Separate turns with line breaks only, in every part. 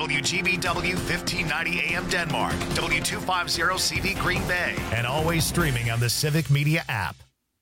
WGBW 1590 AM Denmark, W250CV Green Bay, and always streaming on the Civic Media app.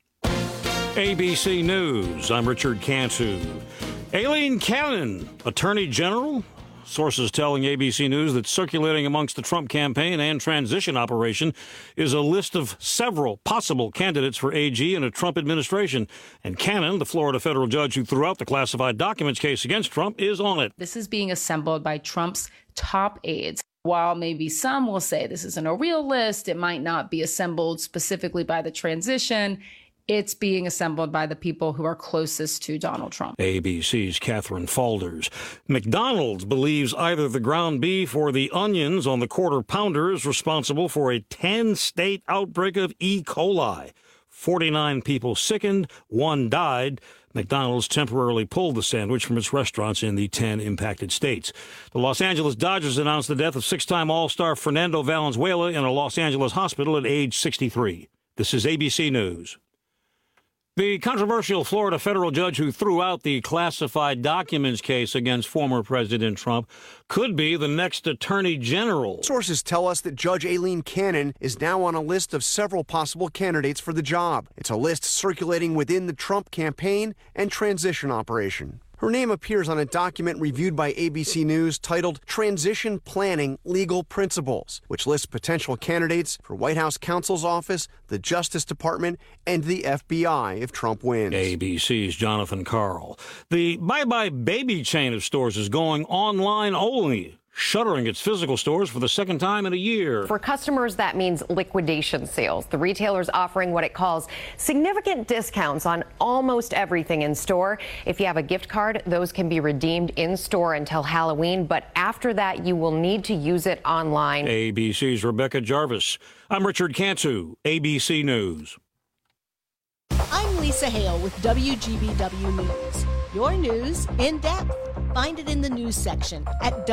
ABC News, I'm Richard Cantu. Aileen Cannon, Attorney General. Sources telling ABC News that circulating amongst the Trump campaign and transition operation is a list of several possible candidates for AG in a Trump administration. And Cannon, the Florida federal judge who threw out the classified documents case against Trump, is on it.
This is being assembled by Trump's top aides. While maybe some will say this isn't a real list, it might not be assembled specifically by the transition. It's being assembled by the people who are closest to Donald Trump.
ABC's Catherine Faulders. McDonald's believes either the ground beef or the onions on the quarter pounder is responsible for a 10-state outbreak of E. coli. 49 people sickened, 1 died. McDonald's temporarily pulled the sandwich from its restaurants in the 10 impacted states. The Los Angeles Dodgers announced the death of 6-time All-Star Fernando Valenzuela in a Los Angeles hospital at age 63. This is ABC News. The controversial Florida federal judge who threw out the classified documents case against former President Trump could be the next attorney general.
Sources tell us that Judge Aileen Cannon is now on a list of several possible candidates for the job. It's a list circulating within the Trump campaign and transition operation. Her name appears on a document reviewed by ABC News titled Transition Planning Legal Principles, which lists potential candidates for White House counsel's office, the Justice Department, and the FBI if Trump wins.
ABC's Jonathan Karl. The Bye Bye Baby chain of stores is going online only, shuttering its physical stores for the second time in a year.
For customers, that means liquidation sales. The retailer's offering what it calls significant discounts on almost everything in store. If you have a gift card, those can be redeemed in store until Halloween, but after that, you will need to use it online.
ABC's Rebecca Jarvis. I'm Richard Cantu, ABC News.
I'm Lisa Hale with WGBW News. Your news in depth. Find it in the news section at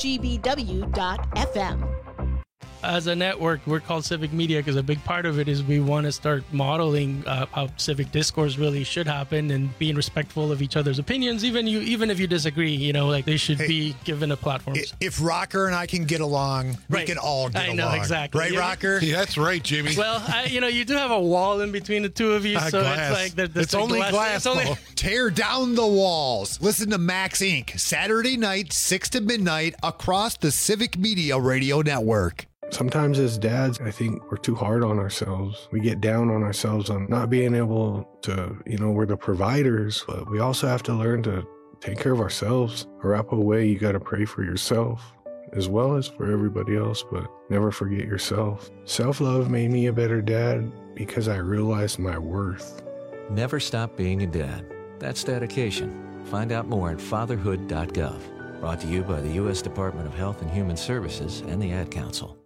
WGBW.FM.
As a network, we're called Civic Media because a big part of it is we want to start modeling how civic discourse really should happen and being respectful of each other's opinions. Even if you disagree, they should be given a platform.
If Rocker and I can get along, we can all get along. I know,
exactly.
Right, Rocker?
Yeah, that's right, Jimmy.
Well, you do have a wall in between the two of you, so
glass.
it's like
it's only glass. Tear down the walls. Listen to Max Inc. Saturday night, 6 to midnight, across the Civic Media Radio Network.
Sometimes as dads, I think we're too hard on ourselves. We get down on ourselves on not being able to, we're the providers, but we also have to learn to take care of ourselves. Wrap away, you got to pray for yourself as well as for everybody else, but never forget yourself. Self-love made me a better dad because I realized my worth.
Never stop being a dad. That's dedication. Find out more at fatherhood.gov. Brought to you by the U.S. Department of Health and Human Services and the Ad Council.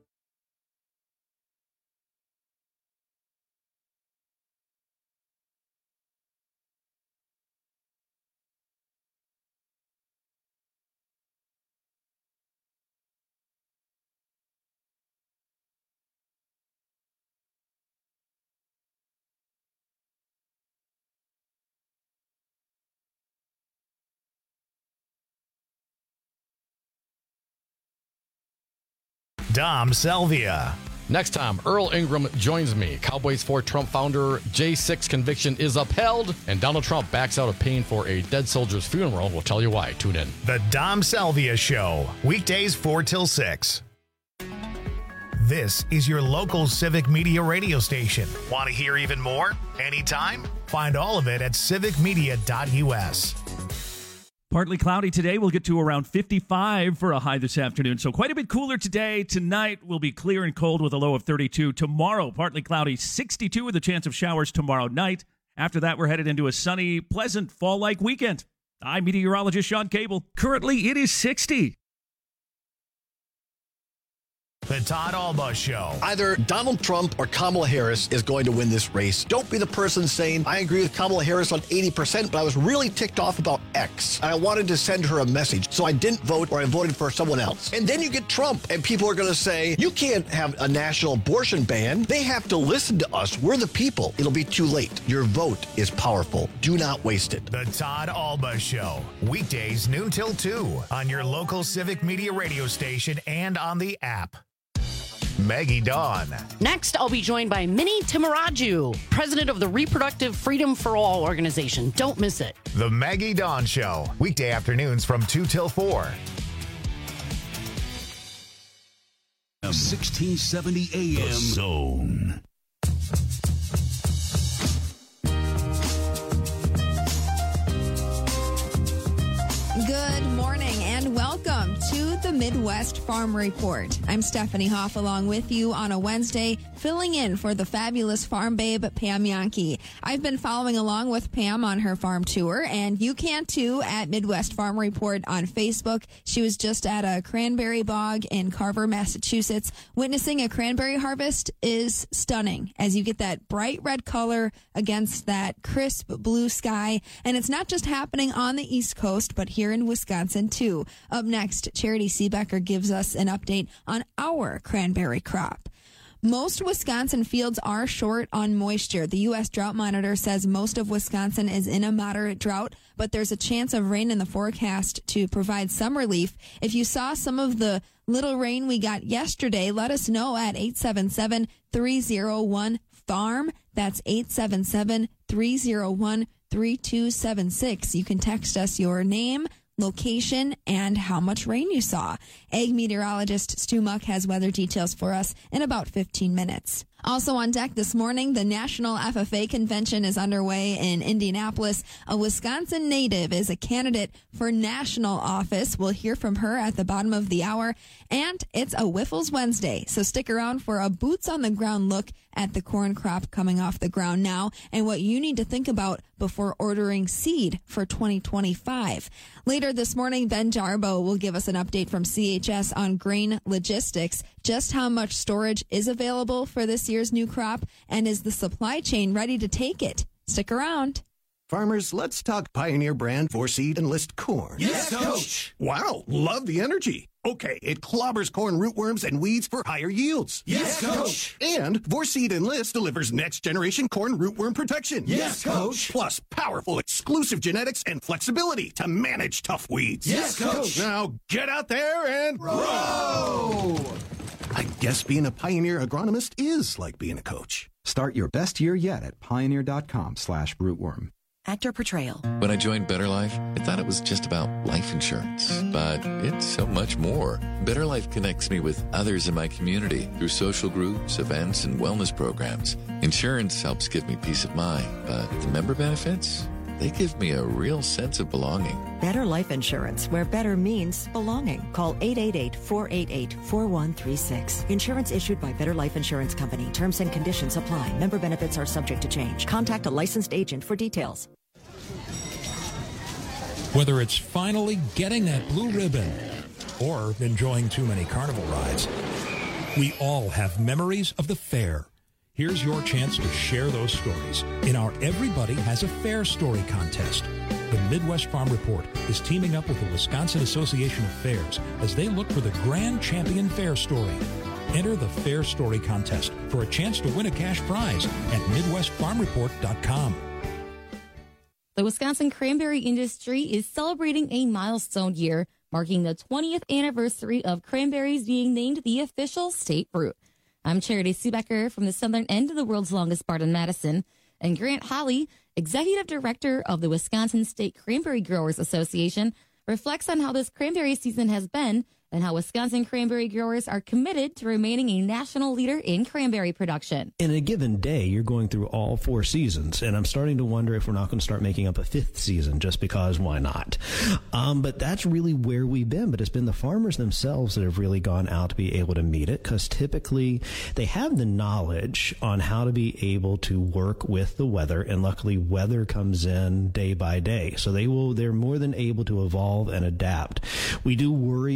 Dom Salvia.
Next time, Earl Ingram joins me. Cowboys for Trump founder J6 conviction is upheld, and Donald Trump backs out of paying for a dead soldier's funeral. We'll tell you why. Tune in.
The Dom Salvia Show, weekdays 4 till 6. This is your local Civic Media radio station. Want to hear even more? Anytime? Find all of it at civicmedia.us.
Partly cloudy today. We'll get to around 55 for a high this afternoon. So quite a bit cooler today. Tonight will be clear and cold with a low of 32. Tomorrow, partly cloudy, 62 with a chance of showers tomorrow night. After that, we're headed into a sunny, pleasant fall-like weekend. I'm meteorologist Sean Cable. Currently, it is 60.
The Todd Alba Show.
Either Donald Trump or Kamala Harris is going to win this race. Don't be the person saying, I agree with Kamala Harris on 80%, but I was really ticked off about X. And I wanted to send her a message, so I didn't vote or I voted for someone else. And then you get Trump, and people are going to say, you can't have a national abortion ban. They have to listen to us. We're the people. It'll be too late. Your vote is powerful. Do not waste it.
The Todd Alba Show. Weekdays noon till 2 on your local Civic Media radio station and on the app. Maggie Dawn.
Next, I'll be joined by Minnie Timaraju, president of the Reproductive Freedom for All organization. Don't miss it.
The Maggie Dawn Show. Weekday afternoons from 2 till 4.
1670 AM. The Zone.
Good morning and welcome to the Midwest Farm Report. I'm Stephanie Hoff along with you on a Wednesday, filling in for the fabulous farm babe, Pam Yankee. I've been following along with Pam on her farm tour, and you can too at Midwest Farm Report on Facebook. She was just at a cranberry bog in Carver, Massachusetts. Witnessing a cranberry harvest is stunning as you get that bright red color against that crisp blue sky. And it's not just happening on the East Coast, but here in Wisconsin too. Up next, Charity Seebecker gives us an update on our cranberry crop. Most Wisconsin fields are short on moisture. The U.S. Drought Monitor says most of Wisconsin is in a moderate drought, but there's a chance of rain in the forecast to provide some relief. If you saw some of the little rain we got yesterday, let us know at 877-301-FARM. That's 877-301-3276. You can text us your name, location, and how much rain you saw. Ag meteorologist Stu Muck has weather details for us in about 15 minutes. Also on deck this morning, the National FFA Convention is underway in Indianapolis. A Wisconsin native is a candidate for national office. We'll hear from her at the bottom of the hour. And it's a Wiffles Wednesday, so stick around for a boots-on-the-ground look at the corn crop coming off the ground now and what you need to think about before ordering seed for 2025. Later this morning, Ben Jarbo will give us an update from CHS on grain logistics, just how much storage is available for this year's new crop, and is the supply chain ready to take it? Stick around.
Farmers, let's talk Pioneer brand 4-Seed Enlist corn.
Yes, Coach.
Wow, love the energy. Okay, it clobbers corn rootworms and weeds for higher yields.
Yes, Coach.
And 4-Seed Enlist delivers next-generation corn rootworm protection.
Yes, Coach.
Plus powerful exclusive genetics and flexibility to manage tough weeds.
Yes, Coach.
Now get out there and
grow!
I guess being a Pioneer agronomist is like being a coach.
Start your best year yet at pioneer.com/rootworm.
Actor portrayal.
When I joined Better Life, I thought it was just about life insurance, but it's so much more. Better Life connects me with others in my community through social groups, events, and wellness programs. Insurance helps give me peace of mind, but the member benefits, they give me a real sense of belonging.
Better Life Insurance, where better means belonging. Call 888-488-4136. Insurance issued by Better Life Insurance Company. Terms and conditions apply. Member benefits are subject to change. Contact a licensed agent for details.
Whether it's finally getting that blue ribbon or enjoying too many carnival rides, we all have memories of the fair. Here's your chance to share those stories in our Everybody Has a Fair Story contest. The Midwest Farm Report is teaming up with the Wisconsin Association of Fairs as they look for the Grand Champion Fair Story. Enter the Fair Story contest for a chance to win a cash prize at MidwestFarmReport.com.
The Wisconsin cranberry industry is celebrating a milestone year, marking the 20th anniversary of cranberries being named the official state fruit. I'm Charity Seebecker from the southern end of the world's longest barn in Madison, and Grant Holly, Executive Director of the Wisconsin State Cranberry Growers Association, reflects on how this cranberry season has been and how Wisconsin cranberry growers are committed to remaining a national leader in cranberry production.
In a given day, you're going through all 4 seasons, and I'm starting to wonder if we're not going to start making up a 5th season just because why not? But that's really where we've been, but it's been the farmers themselves that have really gone out to be able to meet it, because typically they have the knowledge on how to be able to work with the weather, and luckily weather comes in day by day. So they're more than able to evolve and adapt. We do worry about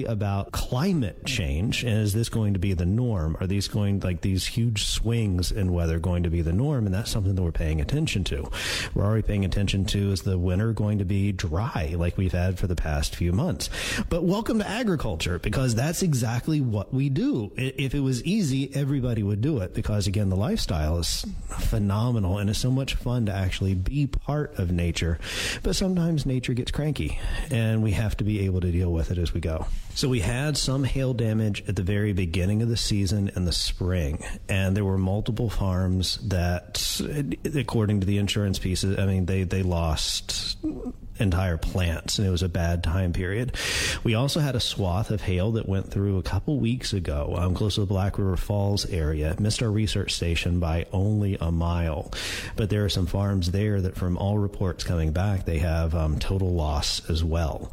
about climate change, and is this going to be the norm? Are these going, like these huge swings in weather, going to be the norm? And that's something that we're paying attention to. We're already paying attention to, is the winter going to be dry like we've had for the past few months? But welcome to agriculture, because that's exactly what we do. If it was easy, everybody would do it, because again, the lifestyle is phenomenal and it's so much fun to actually be part of nature. But sometimes nature gets cranky and we have to be able to deal with it as we go. So we had some hail damage at the very beginning of the season in the spring, and there were multiple farms that, according to the insurance pieces, I mean, they lost entire plants, and it was a bad time period. We also had a swath of hail that went through a couple weeks ago, close to the Black River Falls area. It missed our research station by only a mile, but there are some farms there that, from all reports coming back, they have total loss as well.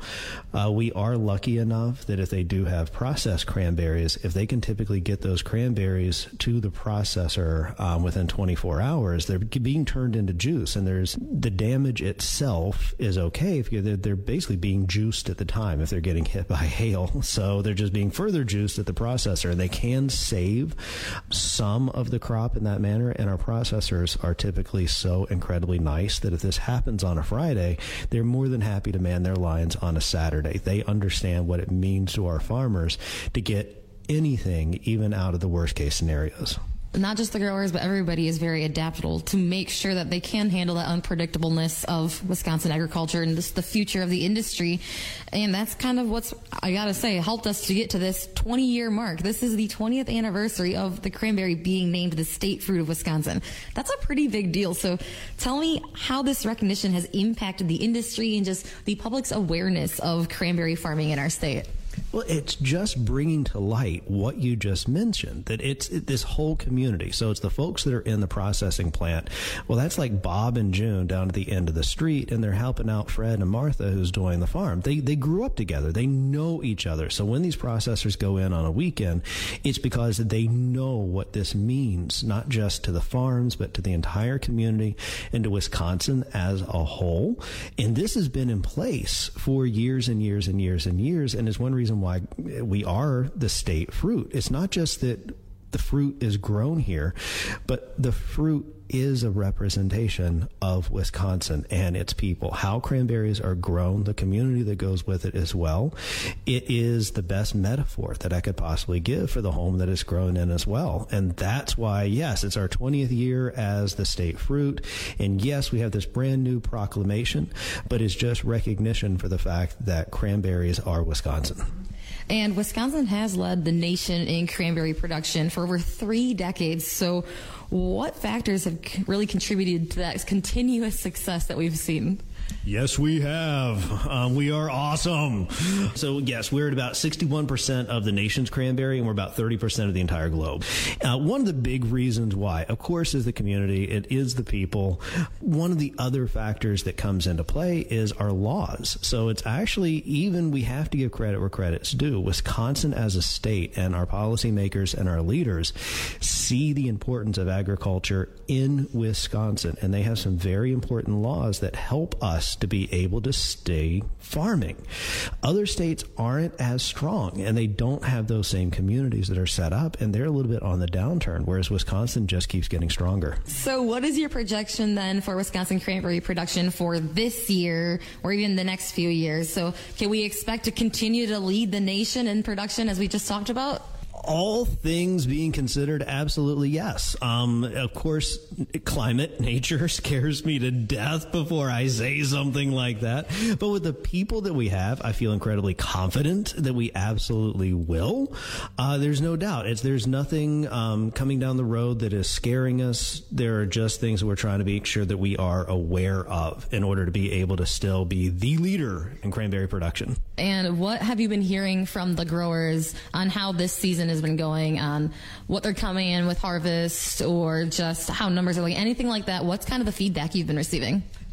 We are lucky enough that if they do have processed cranberries, if they can typically get those cranberries to the processor within 24 hours, they're being turned into juice, and there's the damage itself is okay if they're basically being juiced at the time if they're getting hit by hail. So they're just being further juiced at the processor, and they can save some of the crop in that manner. And our processors are typically so incredibly nice that if this happens on a Friday, they're more than happy to man their lines on a Saturday. They understand what it means to our farmers to get anything, even out of the worst case scenarios.
Not just the growers, but everybody is very adaptable to make sure that they can handle that unpredictableness of Wisconsin agriculture and just the future of the industry. And that's kind of what's, I gotta say, helped us to get to this 20-year mark. This is the 20th anniversary of the cranberry being named the state fruit of Wisconsin. That's a pretty big deal. So tell me how this recognition has impacted the industry and just the public's awareness of cranberry farming in our state.
Well, it's just bringing to light what you just mentioned, that it's this whole community. So it's the folks that are in the processing plant. Well, that's like Bob and June down at the end of the street, and they're helping out Fred and Martha, who's doing the farm. They grew up together. They know each other. So when these processors go in on a weekend, it's because they know what this means, not just to the farms, but to the entire community and to Wisconsin as a whole. And this has been in place for years and years and years and years, and is one reason why we are the state fruit. It's not just that the fruit is grown here, but the fruit is a representation of Wisconsin and its people. How cranberries are grown, the community that goes with it as well. It is the best metaphor that I could possibly give for the home that it's grown in as well. And that's why, yes, it's our 20th year as the state fruit. And yes, we have this brand new proclamation, but it's just recognition for the fact that cranberries are Wisconsin.
And Wisconsin has led the nation in cranberry production for over 3 decades. So what factors have really contributed to that continuous success that we've seen?
Yes, we have. We are awesome. So, yes, we're at about 61% of the nation's cranberry, and we're about 30% of the entire globe. One of the big reasons why, of course, is the community. It is the people. One of the other factors that comes into play is our laws. So it's actually, even we have to give credit where credit's due. Wisconsin as a state and our policymakers and our leaders see the importance of agriculture in Wisconsin, and they have some very important laws that help us to be able to stay farming. Other states aren't as strong, and they don't have those same communities that are set up, and they're a little bit on the downturn, whereas Wisconsin just keeps getting stronger.
So what is your projection then for Wisconsin cranberry production for this year or even the next few years? So can we expect to continue to lead the nation in production as we just talked about?
All things being considered, absolutely yes. Of course, climate, nature scares me to death before I say something like that. But with the people that we have, I feel incredibly confident that we absolutely will. There's no doubt. There's nothing coming down the road that is scaring us. There are just things that we're trying to make sure that we are aware of in order to be able to still be the leader in cranberry production.
And what have you been hearing from the growers on how this season has been going, on what they're coming in with harvest, or just how numbers are looking, anything like that? What's kind of the feedback you've been receiving?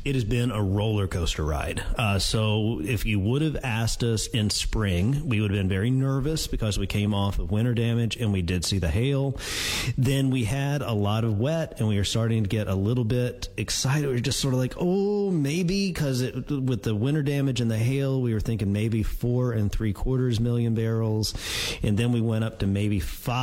It has been a roller coaster ride. So if you would have asked us in spring, we would have been very nervous because we came off of winter damage and we did see the hail. Then we had a lot of wet and we were starting to get a little bit excited. We were just sort of like, oh, maybe, because with the winter damage and the hail, we were thinking maybe 4.75 million barrels. And then we went up to maybe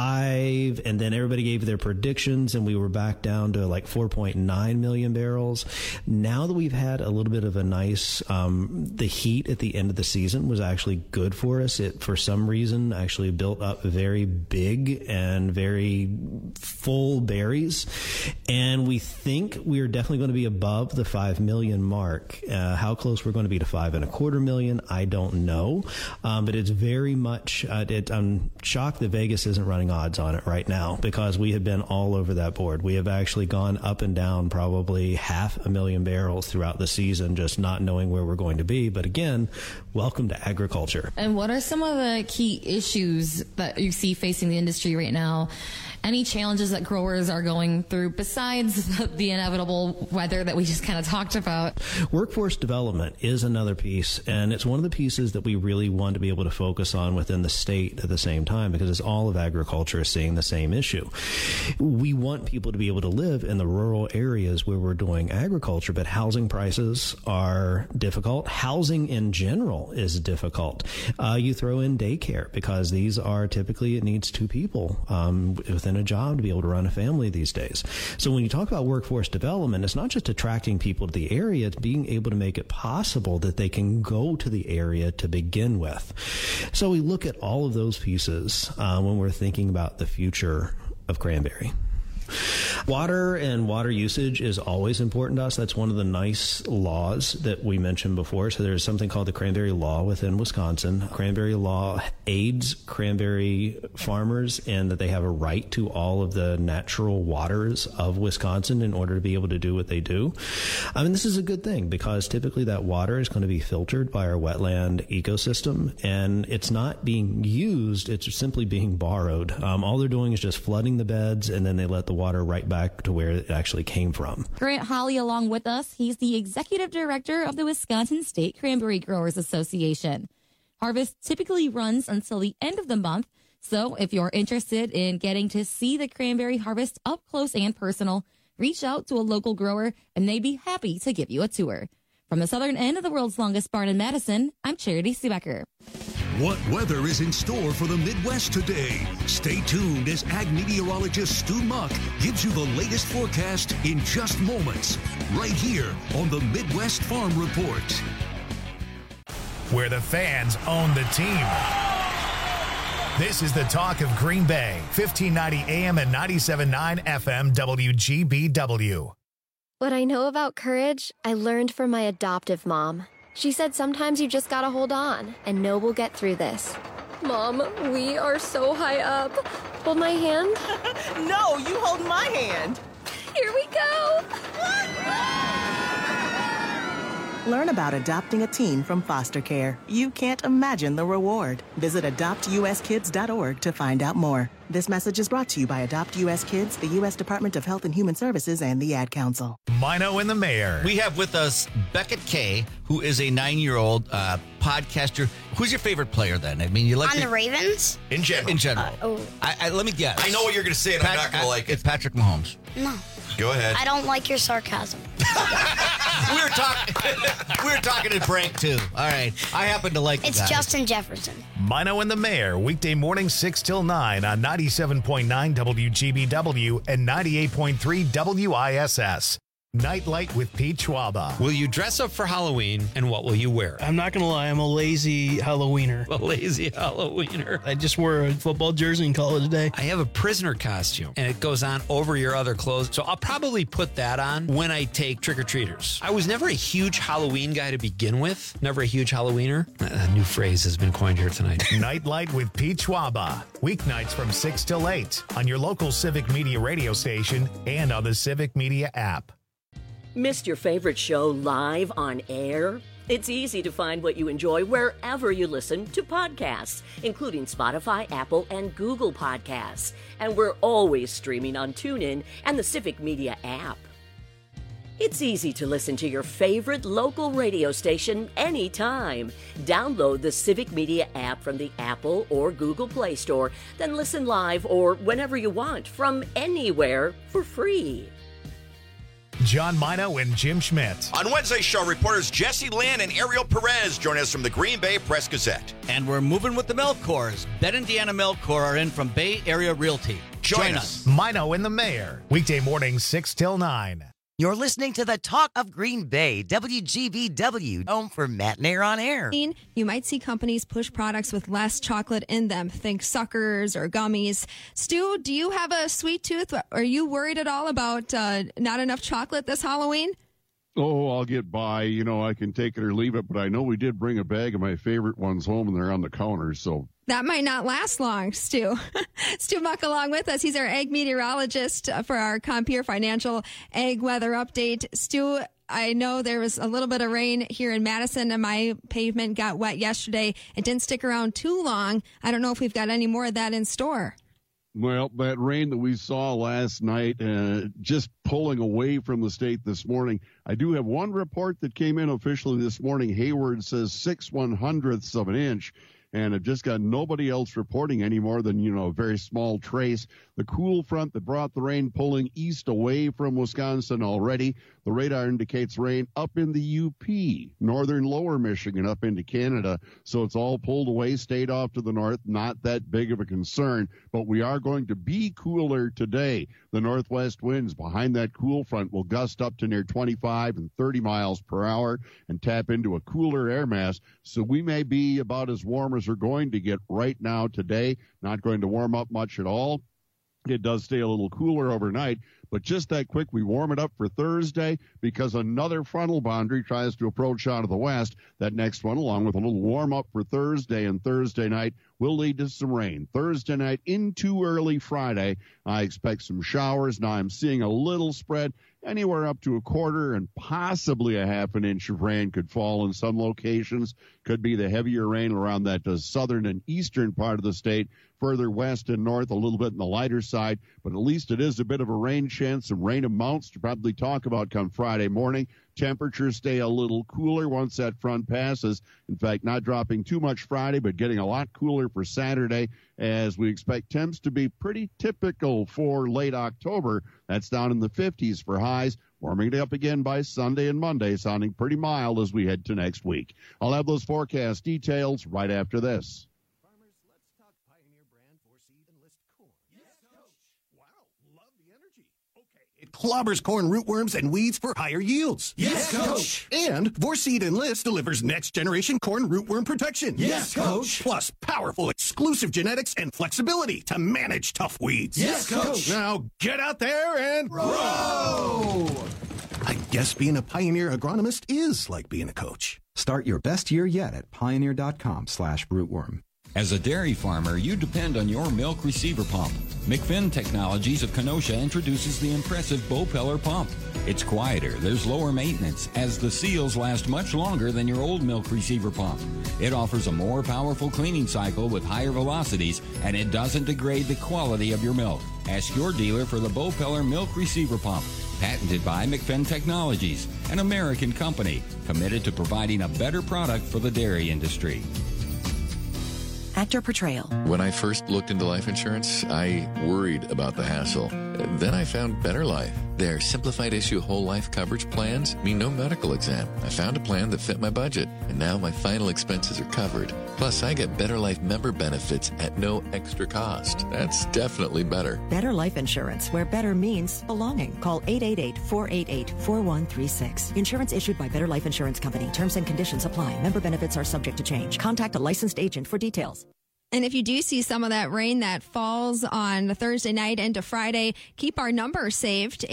5. And then everybody gave their predictions and we were back down to like 4.9 million barrels. Now that we've had a little bit of a nice, the heat at the end of the season was actually good for us. It, for some reason, actually built up very big and very full berries. And we think we're definitely going to be above the 5 million mark. How close we're going to be to 5.25 million, I don't know. But it's very much, I'm shocked that Vegas isn't running odds on it right now, because we have been all over that board. We have actually gone up and down probably 500,000 barrels throughout the season, just not knowing where we're going to be. But again, welcome to agriculture.
And what are some of the key issues that you see facing the industry right now? Any challenges that growers are going through besides the inevitable weather that we just kind of talked about?
Workforce development is another piece, and it's one of the pieces that we really want to be able to focus on within the state at the same time, because it's all of agriculture is seeing the same issue. We want people to be able to live in the rural areas where we're doing agriculture, but housing prices are difficult. Housing in general is difficult. You throw in daycare, because these are typically, it needs 2 people within a job to be able to run a family these days. So when you talk about workforce development, it's not just attracting people to the area, it's being able to make it possible that they can go to the area to begin with. So we look at all of those pieces when we're thinking about the future of cranberry. Water and water usage is always important to us. That's one of the nice laws that we mentioned before. So there's something called the Cranberry Law within Wisconsin. Cranberry Law aids cranberry farmers in that they have a right to all of the natural waters of Wisconsin in order to be able to do what they do. I mean, this is a good thing, because typically that water is going to be filtered by our wetland ecosystem, and it's not being used, it's simply being borrowed. All they're doing is just flooding the beds, and then they let the water right back to where it actually came from.
Grant Holly along with us. He's the executive director of the Wisconsin State Cranberry Growers Association. Harvest typically runs until the end of the month, so if you're interested in getting to see the cranberry harvest up close and personal, reach out to a local grower and they'd be happy to give you a tour. From the southern end of the world's longest barn in Madison, I'm Charity Seebecker.
What weather is in store for the Midwest today? Stay tuned as ag meteorologist Stu Muck gives you the latest forecast in just moments, right here on the Midwest Farm Report.
Where the fans own the team. This is the talk of Green Bay, 1590 AM and 97.9 FM WGBW.
What I know about courage, I learned from my adoptive mom. She said sometimes you just gotta hold on and know we'll get through this. Mom, we are so high up. Hold my hand.
No, you hold my hand.
Here we go.
Learn about adopting a teen from foster care. You can't imagine the reward. Visit adoptuskids.org to find out more. This message is brought to you by Adopt U.S. Kids, the U.S. Department of Health and Human Services, and the Ad Council.
Mino and the Mayor.
We have with us Beckett Kay, who is a 9-year-old podcaster. Who's your favorite player then? I mean, you like
on the Ravens?
In general. In general. Let me guess.
I know what you're going to say, and I'm not going to like it.
It's Patrick Mahomes.
No.
Go ahead.
I don't like your sarcasm.
we were talking to Frank too. All right. I happen to like
It's Justin Jefferson.
Mino and the Mayor, weekday morning 6 till 9 on 97.9 WGBW and 98.3 WISS. Nightlight with Pete Schwaba.
Will you dress up for Halloween, and what will you wear?
I'm not going to lie, I'm a lazy Halloweener.
A lazy Halloweener.
I just wore a football jersey in college day.
I have a prisoner costume, and it goes on over your other clothes, so I'll probably put that on when I take trick-or-treaters. I was never a huge Halloween guy to begin with, never a huge Halloweener. A new phrase has been coined here tonight.
Nightlight with Pete Schwaba. Weeknights from 6 till 8 on your local Civic Media radio station and on the Civic Media app.
Missed your favorite show live on air? It's easy to find what you enjoy wherever you listen to podcasts, including Spotify, Apple, and Google Podcasts. And we're always streaming on TuneIn and the Civic Media app. It's easy to listen to your favorite local radio station anytime. Download the Civic Media app from the Apple or Google Play Store, then listen live or whenever you want from anywhere for free.
John Mino and Jim Schmidt.
On Wednesday's show, reporters Jesse Lynn and Ariel Perez join us from the Green Bay Press-Gazette.
And we're moving with the Melcors. Ben and Deanna Melcor are in from Bay Area Realty. Join us.
Mino and the Mayor. Weekday mornings 6 till 9.
You're listening to the Talk of Green Bay, WGBW, home for Matt and Air on Air.
You might see companies push products with less chocolate in them. Think suckers or gummies. Stu, do you have a sweet tooth? Are you worried at all about not enough chocolate this Halloween?
Oh, I'll get by. You know, I can take it or leave it, but I know we did bring a bag of my favorite ones home, and they're on the counter, so...
That might not last long, Stu. Stu Muck along with us. He's our ag meteorologist for our Compeer Financial Ag Weather Update. Stu, I know there was a little bit of rain here in Madison, and my pavement got wet yesterday. It didn't stick around too long. I don't know if we've got any more of that in store.
Well, that rain that we saw last night, just pulling away from the state this morning. I do have one report that came in officially this morning. Hayward says 6/100ths of an inch. And I've just got nobody else reporting any more than, a very small trace. The cool front that brought the rain pulling east away from Wisconsin already. The radar indicates rain up in the UP, northern lower Michigan, up into Canada. So it's all pulled away, stayed off to the north. Not that big of a concern, but we are going to be cooler today. The northwest winds behind that cool front will gust up to near 25 and 30 miles per hour and tap into a cooler air mass. So we may be about as warm as we're going to get right now today. Not going to warm up much at all. It does stay a little cooler overnight, but just that quick, we warm it up for Thursday because another frontal boundary tries to approach out of the west. That next one, along with a little warm up for Thursday and Thursday night, will lead to some rain. Thursday night into early Friday, I expect some showers. Now I'm seeing a little spread. Anywhere up to a quarter and possibly a half an inch of rain could fall in some locations. Could be the heavier rain around that southern and eastern part of the state. Further west and north, a little bit on the lighter side. But at least it is a bit of a rain chance. Some rain amounts to probably talk about come Friday morning. Temperatures stay a little cooler once that front passes. In fact, not dropping too much Friday, but getting a lot cooler for Saturday, as we expect temps to be pretty typical for late October. That's down in the 50s for highs, warming it up again by Sunday and Monday, sounding pretty mild as we head to next week. I'll have those forecast details right after this.
It clobbers corn rootworms and weeds for higher yields.
Yes, Coach.
And Vorseed Enlist delivers next-generation corn rootworm protection.
Yes, Coach.
Plus powerful exclusive genetics and flexibility to manage tough weeds.
Yes, Coach.
Now get out there and
grow.
I guess being a Pioneer agronomist is like being a coach.
Start your best year yet at pioneer.com/rootworm.
As a dairy farmer, you depend on your milk receiver pump. McFinn Technologies of Kenosha introduces the impressive Bopeller pump. It's quieter, there's lower maintenance, as the seals last much longer than your old milk receiver pump. It offers a more powerful cleaning cycle with higher velocities, and it doesn't degrade the quality of your milk. Ask your dealer for the Bopeller milk receiver pump. Patented by McFinn Technologies, an American company committed to providing a better product for the dairy industry.
Actor portrayal.
When I first looked into life insurance, I worried about the hassle. Then I found Better Life. Their simplified issue whole life coverage plans mean no medical exam. I found a plan that fit my budget, and now my final expenses are covered. Plus, I get Better Life member benefits at no extra cost. That's definitely better.
Better Life Insurance, where better means belonging. Call 888-488-4136. Insurance issued by Better Life Insurance Company. Terms and conditions apply. Member benefits are subject to change. Contact a licensed agent for details.
And if you do see some of that rain that falls on Thursday night into Friday, keep our number saved,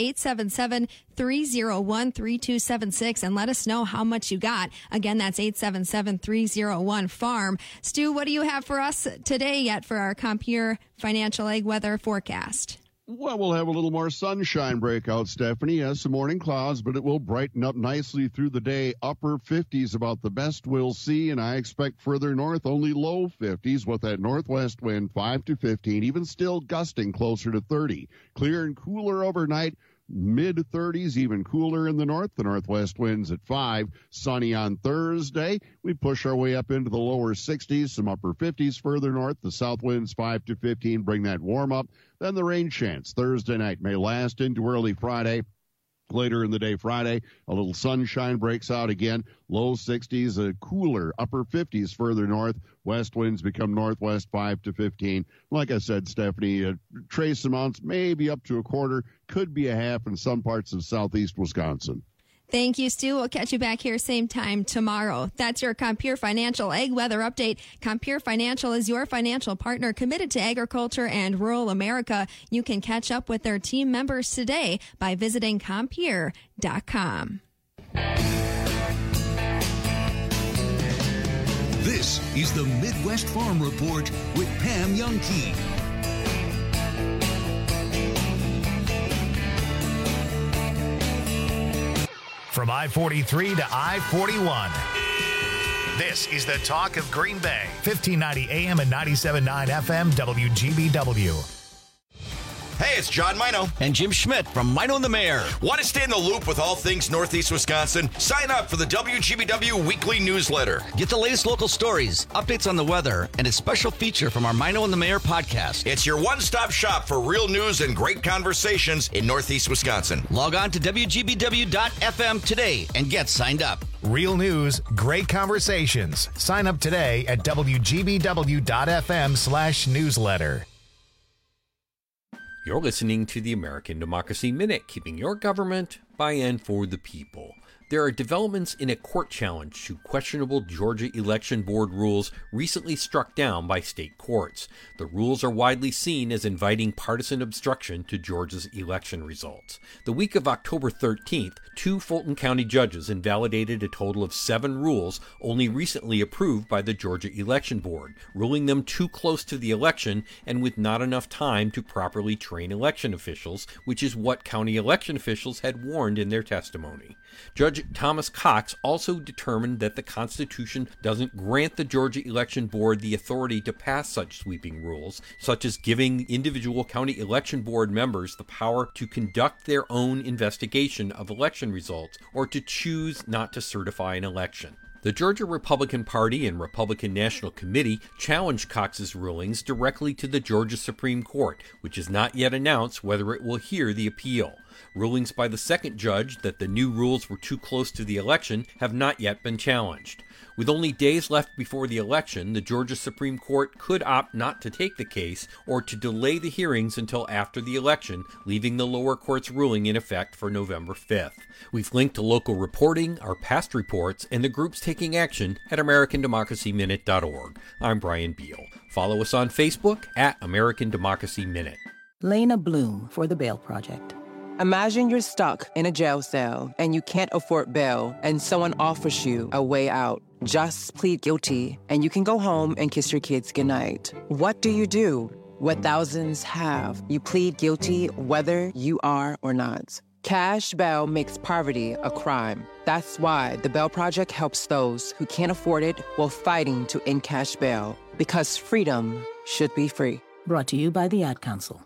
877-301-3276, and let us know how much you got. Again, that's 877-301-FARM. Stu, what do you have for us today yet for our Compeer Financial Ag Weather forecast?
Well, we'll have a little more sunshine breakout, Stephanie. Yes, some morning clouds, but it will brighten up nicely through the day. Upper 50s about the best we'll see, and I expect further north only low 50s with that northwest wind 5 to 15, even still gusting closer to 30. Clear and cooler overnight. mid-30s, even cooler in the north. The northwest winds at 5. Sunny on Thursday. We push our way up into the lower 60s, some upper 50s further north. The south winds 5 to 15 bring that warm up. Then the rain chance Thursday night may last into early Friday. Later in the day Friday, a little sunshine breaks out again. Low 60s, a cooler upper 50s further north. West winds become northwest 5 to 15. Like I said, Stephanie, trace amounts maybe up to a quarter, could be a half in some parts of southeast Wisconsin.
Thank you, Stu. We'll catch you back here same time tomorrow. That's your Compeer Financial Ag Weather Update. Compeer Financial is your financial partner committed to agriculture and rural America. You can catch up with their team members today by visiting Compeer.com.
This is the Midwest Farm Report with Pam Youngkey.
From I-43 to I-41. This is the talk of Green Bay. 1590 AM and 97.9 FM WGBW.
Hey, it's John Mino.
And Jim Schmidt from Mino and the Mayor.
Want to stay in the loop with all things Northeast Wisconsin? Sign up for the WGBW weekly newsletter.
Get the latest local stories, updates on the weather, and a special feature from our Mino and the Mayor podcast.
It's your one-stop shop for real news and great conversations in Northeast Wisconsin.
Log on to WGBW.FM today and get signed up.
Real news, great conversations. Sign up today at WGBW.FM/newsletter.
You're listening to the American Democracy Minute, keeping your government by and for the people. There are developments in a court challenge to questionable Georgia Election Board rules recently struck down by state courts. The rules are widely seen as inviting partisan obstruction to Georgia's election results. The week of October 13th, 2 Fulton County judges invalidated a total of 7 rules only recently approved by the Georgia Election Board, ruling them too close to the election and with not enough time to properly train election officials, which is what county election officials had warned in their testimony. Judge Thomas Cox also determined that the Constitution doesn't grant the Georgia Election Board the authority to pass such sweeping rules, such as giving individual county election board members the power to conduct their own investigation of election results or to choose not to certify an election. The Georgia Republican Party and Republican National Committee challenged Cox's rulings directly to the Georgia Supreme Court, which has not yet announced whether it will hear the appeal. Rulings by the second judge that the new rules were too close to the election have not yet been challenged. With only days left before the election, the Georgia Supreme Court could opt not to take the case or to delay the hearings until after the election, leaving the lower court's ruling in effect for November 5th. We've linked to local reporting, our past reports, and the groups taking action at AmericanDemocracyMinute.org. I'm Brian Beal. Follow us on Facebook at American Democracy Minute.
Lena Bloom for the Bail Project. Imagine you're stuck in a jail cell and you can't afford bail and someone offers you a way out. Just plead guilty and you can go home and kiss your kids goodnight. What do? What thousands have. You plead guilty whether you are or not. Cash bail makes poverty a crime. That's why the Bail Project helps those who can't afford it while fighting to end cash bail. Because freedom should be free.
Brought to you by the Ad Council.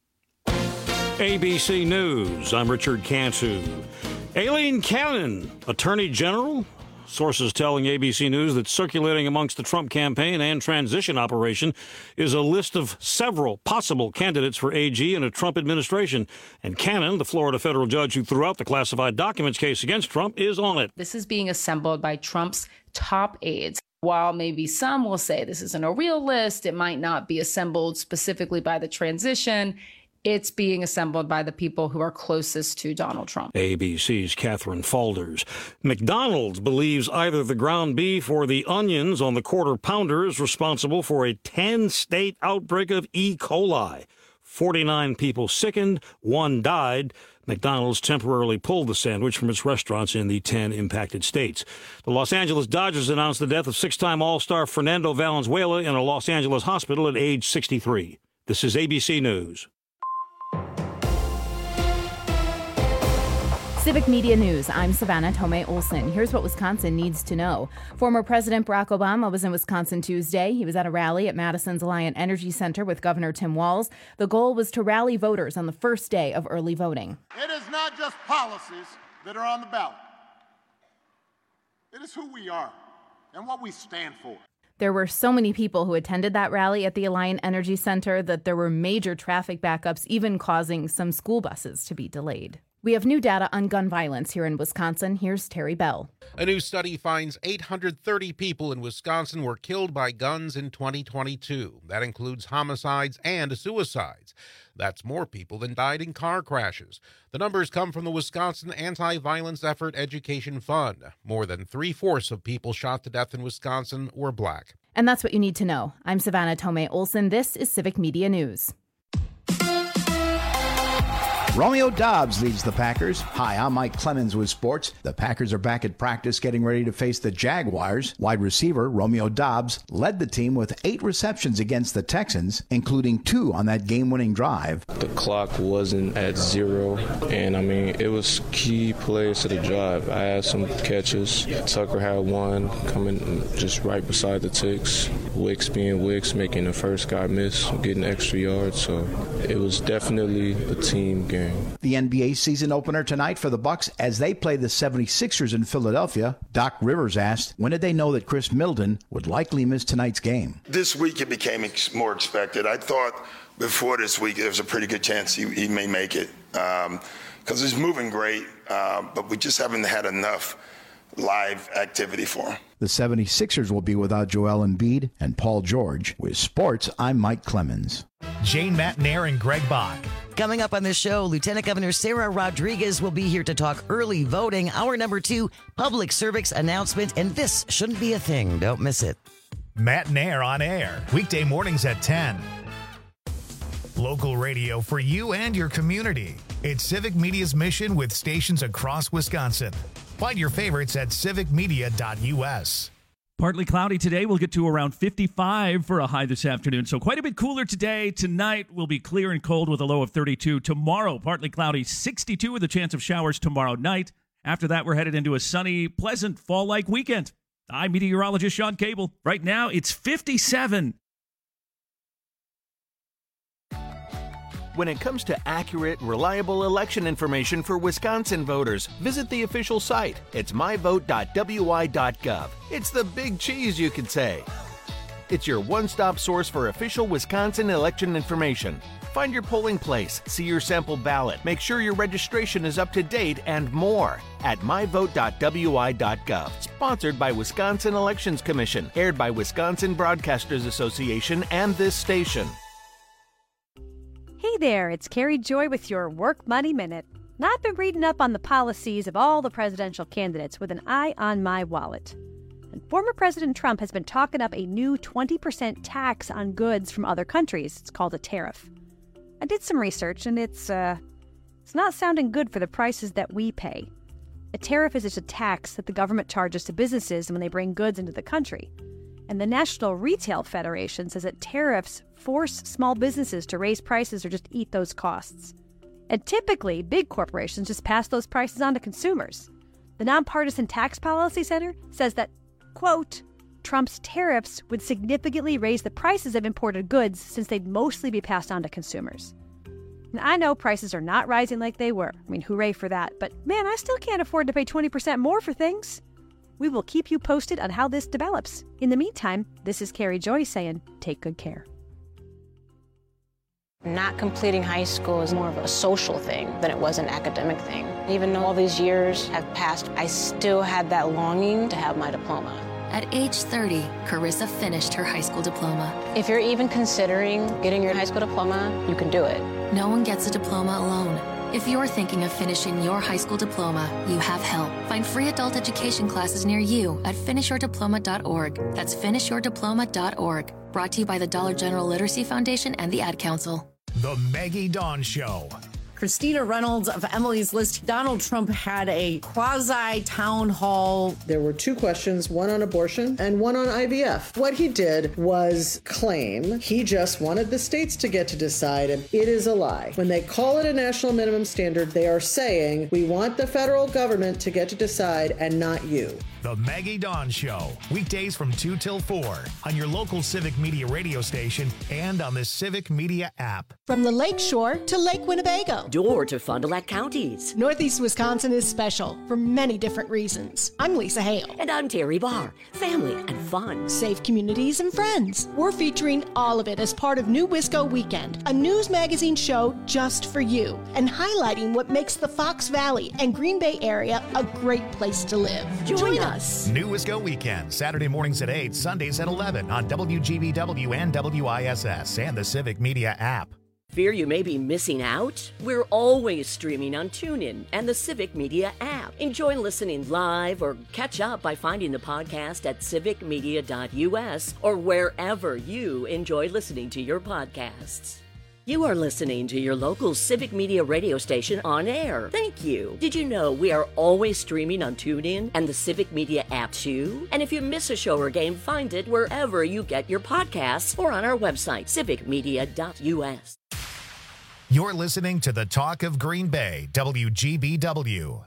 ABC News, I'm Richard Cantu. Aileen Cannon, Attorney General. Sources telling ABC News that circulating amongst the Trump campaign and transition operation is a list of several possible candidates for AG in a Trump administration. And Cannon, the Florida federal judge who threw out the classified documents case against Trump, is on it.
This is being assembled by Trump's top aides. While maybe some will say this isn't a real list, it might not be assembled specifically by the transition. It's being assembled by the people who are closest to Donald Trump.
ABC's Catherine Faulders. McDonald's believes either the ground beef or the onions on the Quarter Pounder is responsible for a 10-state outbreak of E. coli. 49 people sickened, 1 died. McDonald's temporarily pulled the sandwich from its restaurants in the 10 impacted states. The Los Angeles Dodgers announced the death of 6-time All-Star Fernando Valenzuela in a Los Angeles hospital at age 63. This is ABC News.
Civic Media News, I'm Savannah Tomei Olson. Here's what Wisconsin needs to know. Former President Barack Obama was in Wisconsin Tuesday. He was at a rally at Madison's Alliant Energy Center with Governor Tim Walz. The goal was to rally voters on the first day of early voting.
It is not just policies that are on the ballot. It is who we are and what we stand for.
There were so many people who attended that rally at the Alliant Energy Center that there were major traffic backups, even causing some school buses to be delayed. We have new data on gun violence here in Wisconsin. Here's Terry Bell.
A new study finds 830 people in Wisconsin were killed by guns in 2022. That includes homicides and suicides. That's more people than died in car crashes. The numbers come from the Wisconsin Anti-Violence Effort Education Fund. More than 3/4 of people shot to death in Wisconsin were black.
And that's what you need to know. I'm Savannah Tomei Olson. This is Civic Media News.
Romeo Doubs leads the Packers. Hi, I'm Mike Clemens with sports. The Packers are back at practice getting ready to face the Jaguars. Wide receiver Romeo Doubs led the team with 8 receptions against the Texans, including 2 on that game-winning drive.
The clock wasn't at 0, and it was key plays to the drive. I had some catches. Tucker had one coming just right beside the ticks. Wicks being Wicks, making the first guy miss, getting extra yards. So it was definitely a team game.
The NBA season opener tonight for the Bucks as they play the 76ers in Philadelphia. Doc Rivers asked, when did they know that Chris Middleton would likely miss tonight's game?
This week it became more expected. I thought before this week there was a pretty good chance he may make it because he's moving great, but we just haven't had enough live activity for him.
The 76ers will be without Joel Embiid and Paul George. With sports, I'm Mike Clemens.
Jane Matnair and Greg Bach.
Coming up on the show, Lieutenant Governor Sarah Rodriguez will be here to talk early voting. Hour number 2, public service announcement, and this shouldn't be a thing. Don't miss it.
Matnair on air, weekday mornings at 10. Local radio for you and your community. It's Civic Media's mission with stations across Wisconsin. Find your favorites at civicmedia.us.
Partly cloudy today. We'll get to around 55 for a high this afternoon. So quite a bit cooler today. Tonight will be clear and cold with a low of 32. Tomorrow, partly cloudy, 62 with a chance of showers tomorrow night. After that, we're headed into a sunny, pleasant, fall-like weekend. I'm meteorologist Sean Cable. Right now, it's 57.
When it comes to accurate, reliable election information for Wisconsin voters, visit the official site. It's myvote.wi.gov. It's the big cheese, you could say. It's your one-stop source for official Wisconsin election information. Find your polling place, see your sample ballot, make sure your registration is up to date, and more at myvote.wi.gov. Sponsored by Wisconsin Elections Commission, aired by Wisconsin Broadcasters Association and this station.
Hey there, it's Carrie Joy with your Work Money Minute. And I've been reading up on the policies of all the presidential candidates with an eye on my wallet. And former President Trump has been talking up a new 20% tax on goods from other countries. It's called a tariff. I did some research, and it's not sounding good for the prices that we pay. A tariff is just a tax that the government charges to businesses when they bring goods into the country. And the National Retail Federation says that tariffs force small businesses to raise prices or just eat those costs. And typically, big corporations just pass those prices on to consumers. The Nonpartisan Tax Policy Center says that, quote, Trump's tariffs would significantly raise the prices of imported goods since they'd mostly be passed on to consumers. And I know prices are not rising like they were. Hooray for that. But man, I still can't afford to pay 20% more for things. We will keep you posted on how this develops. In the meantime, this is Carrie Joy saying, take good care.
Not completing high school is more of a social thing than it was an academic thing. Even though all these years have passed, I still had that longing to have my diploma.
At age 30, Carissa finished her high school diploma.
If you're even considering getting your high school diploma, you can do it.
No one gets a diploma alone. If you're thinking of finishing your high school diploma, you have help. Find free adult education classes near you at finishyourdiploma.org. That's finishyourdiploma.org. Brought to you by the Dollar General Literacy Foundation and the Ad Council.
The Maggie Dawn Show.
Christina Reynolds of Emily's List. Donald Trump had a quasi-town hall.
There were two questions, one on abortion and one on IVF. What he did was claim he just wanted the states to get to decide, and it is a lie. When they call it a national minimum standard, they are saying, we want the federal government to get to decide and not you.
The Maggie Dawn Show, weekdays from 2 till 4 on your local Civic Media radio station and on the Civic Media app.
From the Lake Shore to Lake Winnebago.
Door to Fond du Lac counties.
Northeast Wisconsin is special for many different reasons. I'm Lisa Hale.
And I'm Terry Barr. Family and fun.
Safe communities and friends. We're featuring all of it as part of New Wisco Weekend, a news magazine show just for you, and highlighting what makes the Fox Valley and Green Bay area a great place to live.
Join us.
New Wisco Weekend, Saturday mornings at 8, Sundays at 11 on WGBW and WISS and the Civic Media app.
Fear you may be missing out? We're always streaming on TuneIn and the Civic Media app. Enjoy listening live or catch up by finding the podcast at civicmedia.us or wherever you enjoy listening to your podcasts. You are listening to your local Civic Media radio station on air. Thank you. Did you know we are always streaming on TuneIn and the Civic Media app too? And if you miss a show or game, find it wherever you get your podcasts or on our website, civicmedia.us.
You're listening to the Talk of Green Bay, WGBW.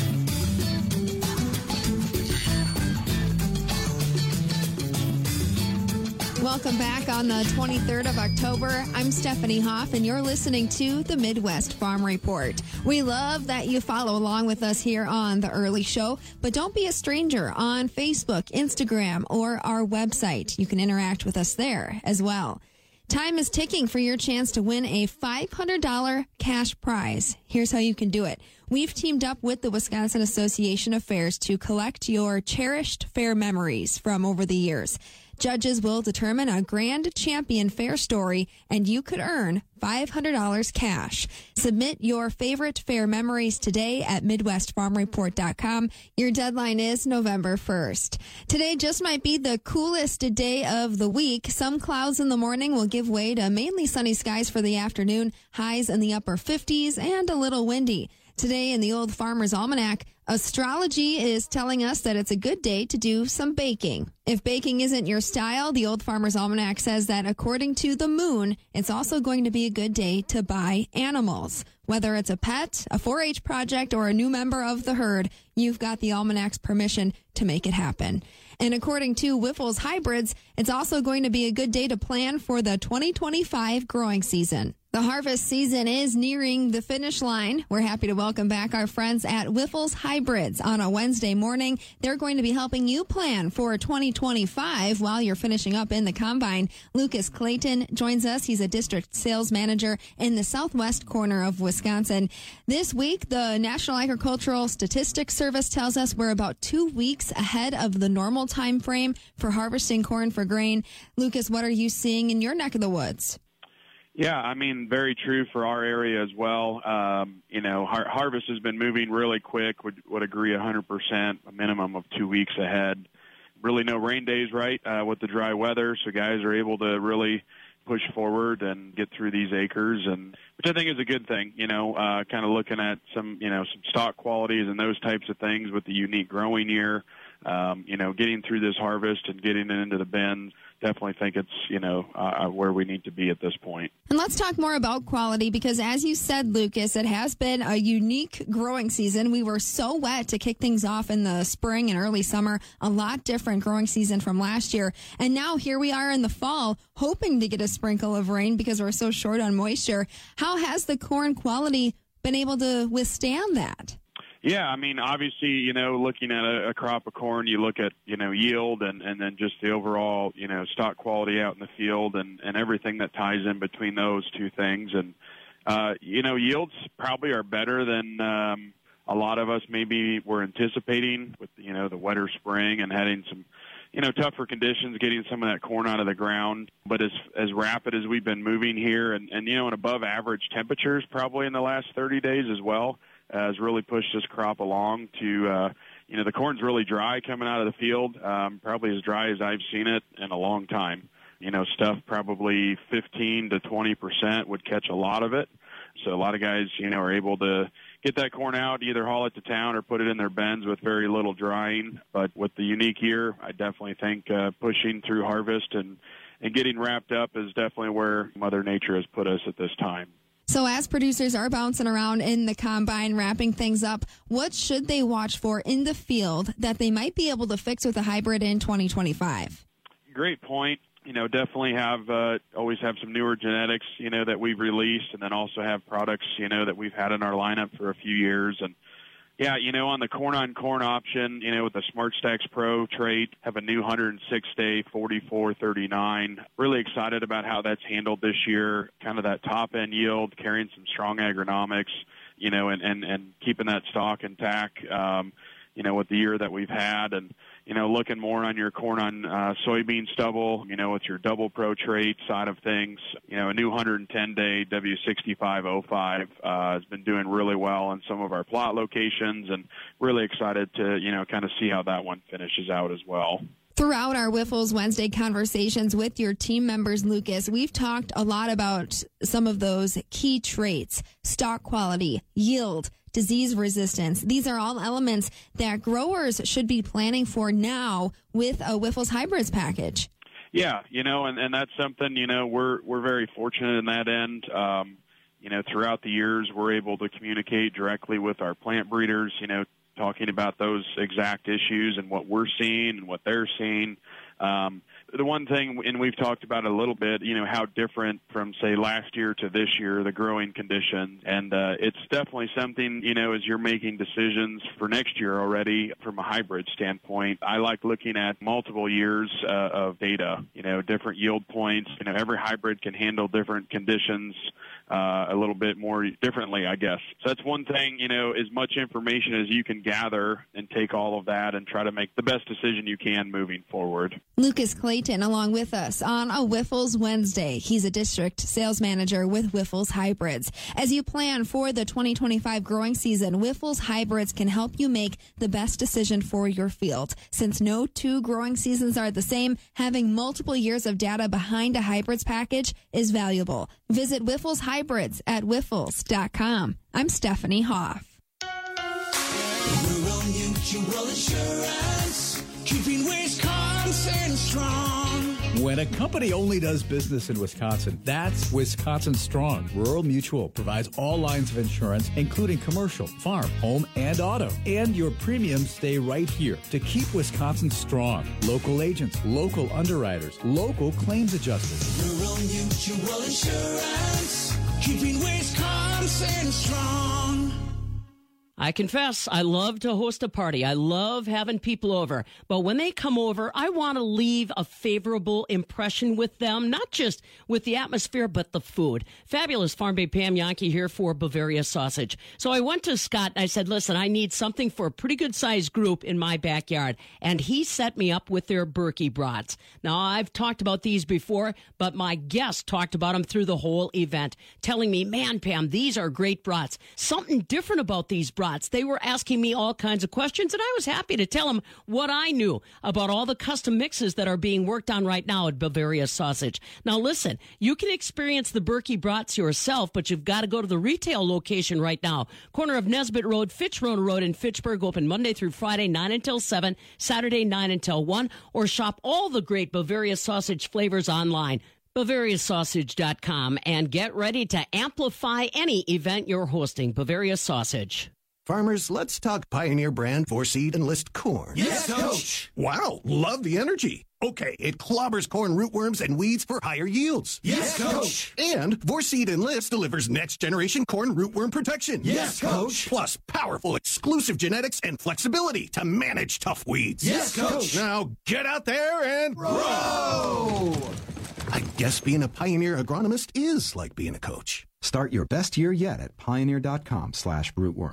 Welcome back on the 23rd of October. I'm Stephanie Hoff, and you're listening to the Midwest Farm Report. We love that you follow along with us here on the early show, but don't be a stranger on Facebook, Instagram, or our website. You can interact with us there as well. Time is ticking for your chance to win a $500 cash prize. Here's how you can do it. We've teamed up with the Wisconsin Association of Fairs to collect your cherished fair memories from over the years. Judges will determine a grand champion fair story, and you could earn $500 cash. Submit your favorite fair memories today at MidwestFarmReport.com. Your deadline is November 1st. Today just might be the coolest day of the week. Some clouds in the morning will give way to mainly sunny skies for the afternoon, highs in the upper 50s, and a little windy. Today in the Old Farmer's Almanac, astrology is telling us that it's a good day to do some baking. If baking isn't your style, the Old Farmer's Almanac says that according to the moon, it's also going to be a good day to buy animals. Whether it's a pet, a 4-H project, or a new member of the herd, you've got the Almanac's permission to make it happen. And according to Wyffels Hybrids, it's also going to be a good day to plan for the 2025 growing season. The harvest season is nearing the finish line. We're happy to welcome back our friends at Wyffels Hybrids on a Wednesday morning. They're going to be helping you plan for 2025 while you're finishing up in the combine. Lucas Clayton joins us. He's a district sales manager in the southwest corner of Wisconsin. This week, the National Agricultural Statistics Service tells us we're about 2 weeks ahead of the normal time frame for harvesting corn for grain. Lucas, what are you seeing in your neck of the woods?
Yeah, I mean, very true for our area as well. Harvest has been moving really quick, would agree 100%, a minimum of 2 weeks ahead. Really no rain days, right, with the dry weather, so guys are able to really push forward and get through these acres, and which I think is a good thing, kind of looking at some stock qualities and those types of things with the unique growing year, getting through this harvest and getting it into the bins. Definitely think it's, where we need to be at this point.
And let's talk more about quality because, as you said, Lucas, it has been a unique growing season. We were so wet to kick things off in the spring and early summer, a lot different growing season from last year. And now here we are in the fall, hoping to get a sprinkle of rain because we're so short on moisture. How has the corn quality been able to withstand that?
Yeah, I mean, obviously, looking at a crop of corn, you look at, yield and then just the overall, stock quality out in the field and everything that ties in between those two things. And, yields probably are better than a lot of us maybe were anticipating with, the wetter spring and having some, tougher conditions, getting some of that corn out of the ground. But as rapid as we've been moving here and above average temperatures probably in the last 30 days as well, has really pushed this crop along to, the corn's really dry coming out of the field, probably as dry as I've seen it in a long time. Stuff probably 15 to 20% would catch a lot of it. So a lot of guys, are able to get that corn out, either haul it to town or put it in their bins with very little drying. But with the unique year, I definitely think pushing through harvest and getting wrapped up is definitely where Mother Nature has put us at this time.
So as producers are bouncing around in the combine, wrapping things up, what should they watch for in the field that they might be able to fix with a hybrid in 2025?
Great point. Definitely always have some newer genetics, that we've released, and then also have products, that we've had in our lineup for a few years. And yeah, on the corn-on-corn option, with the Smart Stacks Pro trait, have a new 106-day 4439. Really excited about how that's handled this year, kind of that top-end yield, carrying some strong agronomics, and keeping that stock intact, with the year that we've had. And looking more on your corn on soybean stubble, with your double pro trait side of things. A new 110-day W6505 has been doing really well in some of our plot locations, and really excited to, kind of see how that one finishes out as well.
Throughout our Wiffles Wednesday conversations with your team members, Lucas, we've talked a lot about some of those key traits: stock quality, yield, disease resistance. These are all elements that growers should be planning for now with a Wiffles Hybrids package.
Yeah, and that's something, we're very fortunate in that end. Throughout the years, we're able to communicate directly with our plant breeders, talking about those exact issues and what we're seeing and what they're seeing. The one thing, and we've talked about it a little bit, how different from, say, last year to this year, the growing conditions. And it's definitely something, as you're making decisions for next year already from a hybrid standpoint, I like looking at multiple years of data, different yield points. Every hybrid can handle different conditions a little bit more differently, I guess. So that's one thing, as much information as you can gather and take all of that and try to make the best decision you can moving forward.
Lucas Clayton along with us on a Wiffles Wednesday. He's a district sales manager with Wiffles Hybrids. As you plan for the 2025 growing season, Wiffles Hybrids can help you make the best decision for your field. Since no two growing seasons are the same, having multiple years of data behind a hybrids package is valuable. Visit Wiffles Hybrids at wiffles.com. I'm Stephanie Hoff.
Rural Mutual Insurance, keeping Wisconsin strong.
When a company only does business in Wisconsin, that's Wisconsin Strong. Rural Mutual provides all lines of insurance, including commercial, farm, home, and auto. And your premiums stay right here to keep Wisconsin strong. Local agents, local underwriters, local claims adjusters.
Rural Mutual Insurance, keeping Wisconsin strong.
I confess, I love to host a party. I love having people over. But when they come over, I want to leave a favorable impression with them, not just with the atmosphere, but the food. Fabulous Farm Babe Pam Yankee here for Bavaria Sausage. So I went to Scott and I said, listen, I need something for a pretty good sized group in my backyard. And he set me up with their Berkey brats. Now, I've talked about these before, but my guest talked about them through the whole event, telling me, man, Pam, these are great brats. Something different about these brats. They were asking me all kinds of questions, and I was happy to tell them what I knew about all the custom mixes that are being worked on right now at Bavaria Sausage. Now, listen, you can experience the Berkey brats yourself, but you've got to go to the retail location right now. Corner of Nesbitt Road, Fitchrow Road in Fitchburg, open Monday through Friday, 9 until 7, Saturday, 9 until 1, or shop all the great Bavaria Sausage flavors online. BavariaSausage.com, and get ready to amplify any event you're hosting. Bavaria Sausage.
Farmers, let's talk Pioneer brand 4-seed Enlist corn.
Yes, Coach.
Wow, love the energy. Okay, it clobbers corn rootworms and weeds for higher yields.
Yes, Coach.
And 4-seed Enlist delivers next-generation corn rootworm protection.
Yes, Coach.
Plus powerful exclusive genetics and flexibility to manage tough weeds.
Yes, Coach.
Now get out there and
grow!
I guess being a Pioneer agronomist is like being a coach.
Start your best year yet at pioneer.com/rootworm.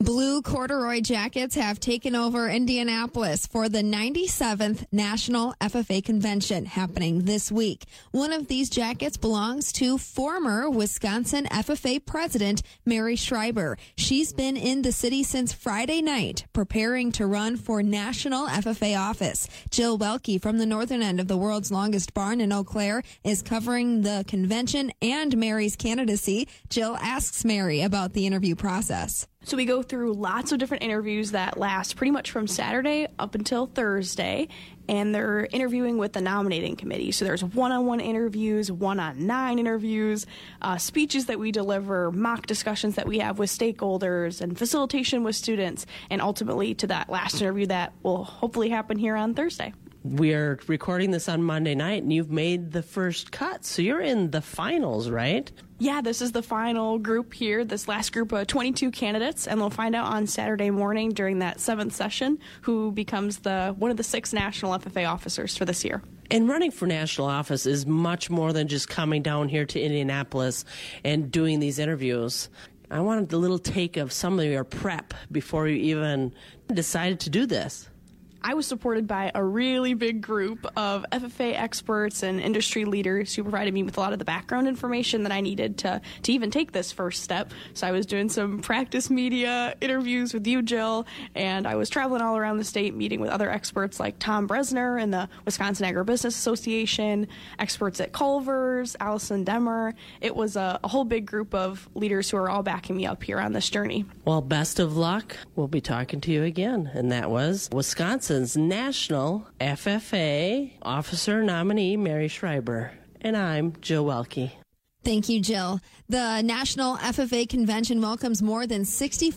Blue corduroy jackets have taken over Indianapolis for the 97th National FFA Convention happening this week. One of these jackets belongs to former Wisconsin FFA president Mary Schreiber. She's been in the city since Friday night, preparing to run for national FFA office. Jill Welke from the northern end of the world's longest barn in Eau Claire is covering the convention and Mary's candidacy. Jill asks Mary about the interview process.
So we go through lots of different interviews that last pretty much from Saturday up until Thursday, and they're interviewing with the nominating committee. So there's one-on-one interviews, one-on-9 interviews, speeches that we deliver, mock discussions that we have with stakeholders, and facilitation with students, and ultimately to that last interview that will hopefully happen here on Thursday.
We are recording this on Monday night, and you've made the first cut, so you're in the finals, right?
Yeah, this is the final group here, this last group of 22 candidates, and they'll find out on Saturday morning during that 7th session who becomes one of the 6 national FFA officers for this year.
And running for national office is much more than just coming down here to Indianapolis and doing these interviews. I wanted a little take of some of your prep before you even decided to do this.
I was supported by a really big group of FFA experts and industry leaders who provided me with a lot of the background information that I needed to even take this first step. So I was doing some practice media interviews with you, Jill, and I was traveling all around the state meeting with other experts like Tom Bresner in the Wisconsin Agribusiness Association, experts at Culver's, Allison Demmer. It was a whole big group of leaders who are all backing me up here on this journey.
Well, best of luck. We'll be talking to you again. And that was Wisconsin's National FFA Officer Nominee Mary Schreiber. And I'm Jill Welke.
Thank you, Jill. The National FFA Convention welcomes more than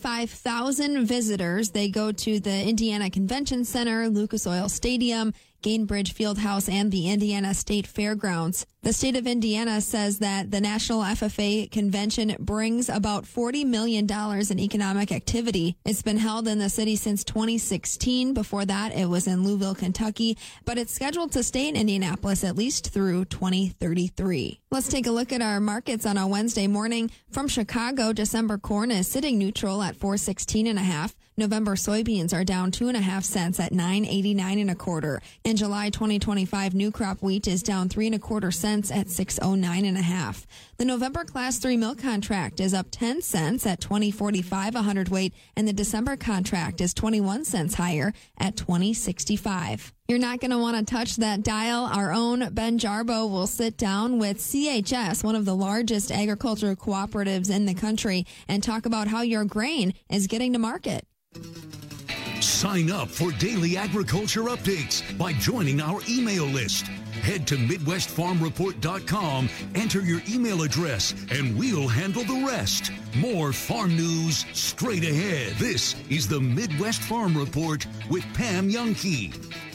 65,000 visitors. They go to the Indiana Convention Center, Lucas Oil Stadium, Gainbridge Fieldhouse, and the Indiana State Fairgrounds. The state of Indiana says that the National FFA Convention brings about $40 million in economic activity. It's been held in the city since 2016. Before that, it was in Louisville, Kentucky, but it's scheduled to stay in Indianapolis at least through 2033. Let's take a look at our markets on a Wednesday morning. From Chicago, December corn is sitting neutral at $4.16.5. November soybeans are down 2.5 cents at $9.89 1/4. In July 2025, new crop wheat is down 3 1/4 cents at $6.09.5. The November Class 3 milk contract is up 10 cents at $20.45 a hundredweight, and the December contract is 21 cents higher at $20.65. You're not going to want to touch that dial. Our own Ben Jarbo will sit down with CHS, one of the largest agricultural cooperatives in the country, and talk about how your grain is getting to market.
Sign up for daily agriculture updates by joining our email list. Head to MidwestFarmReport.com, enter your email address, and we'll handle the rest. More farm news straight ahead. This is the Midwest Farm Report with Pam Youngkey.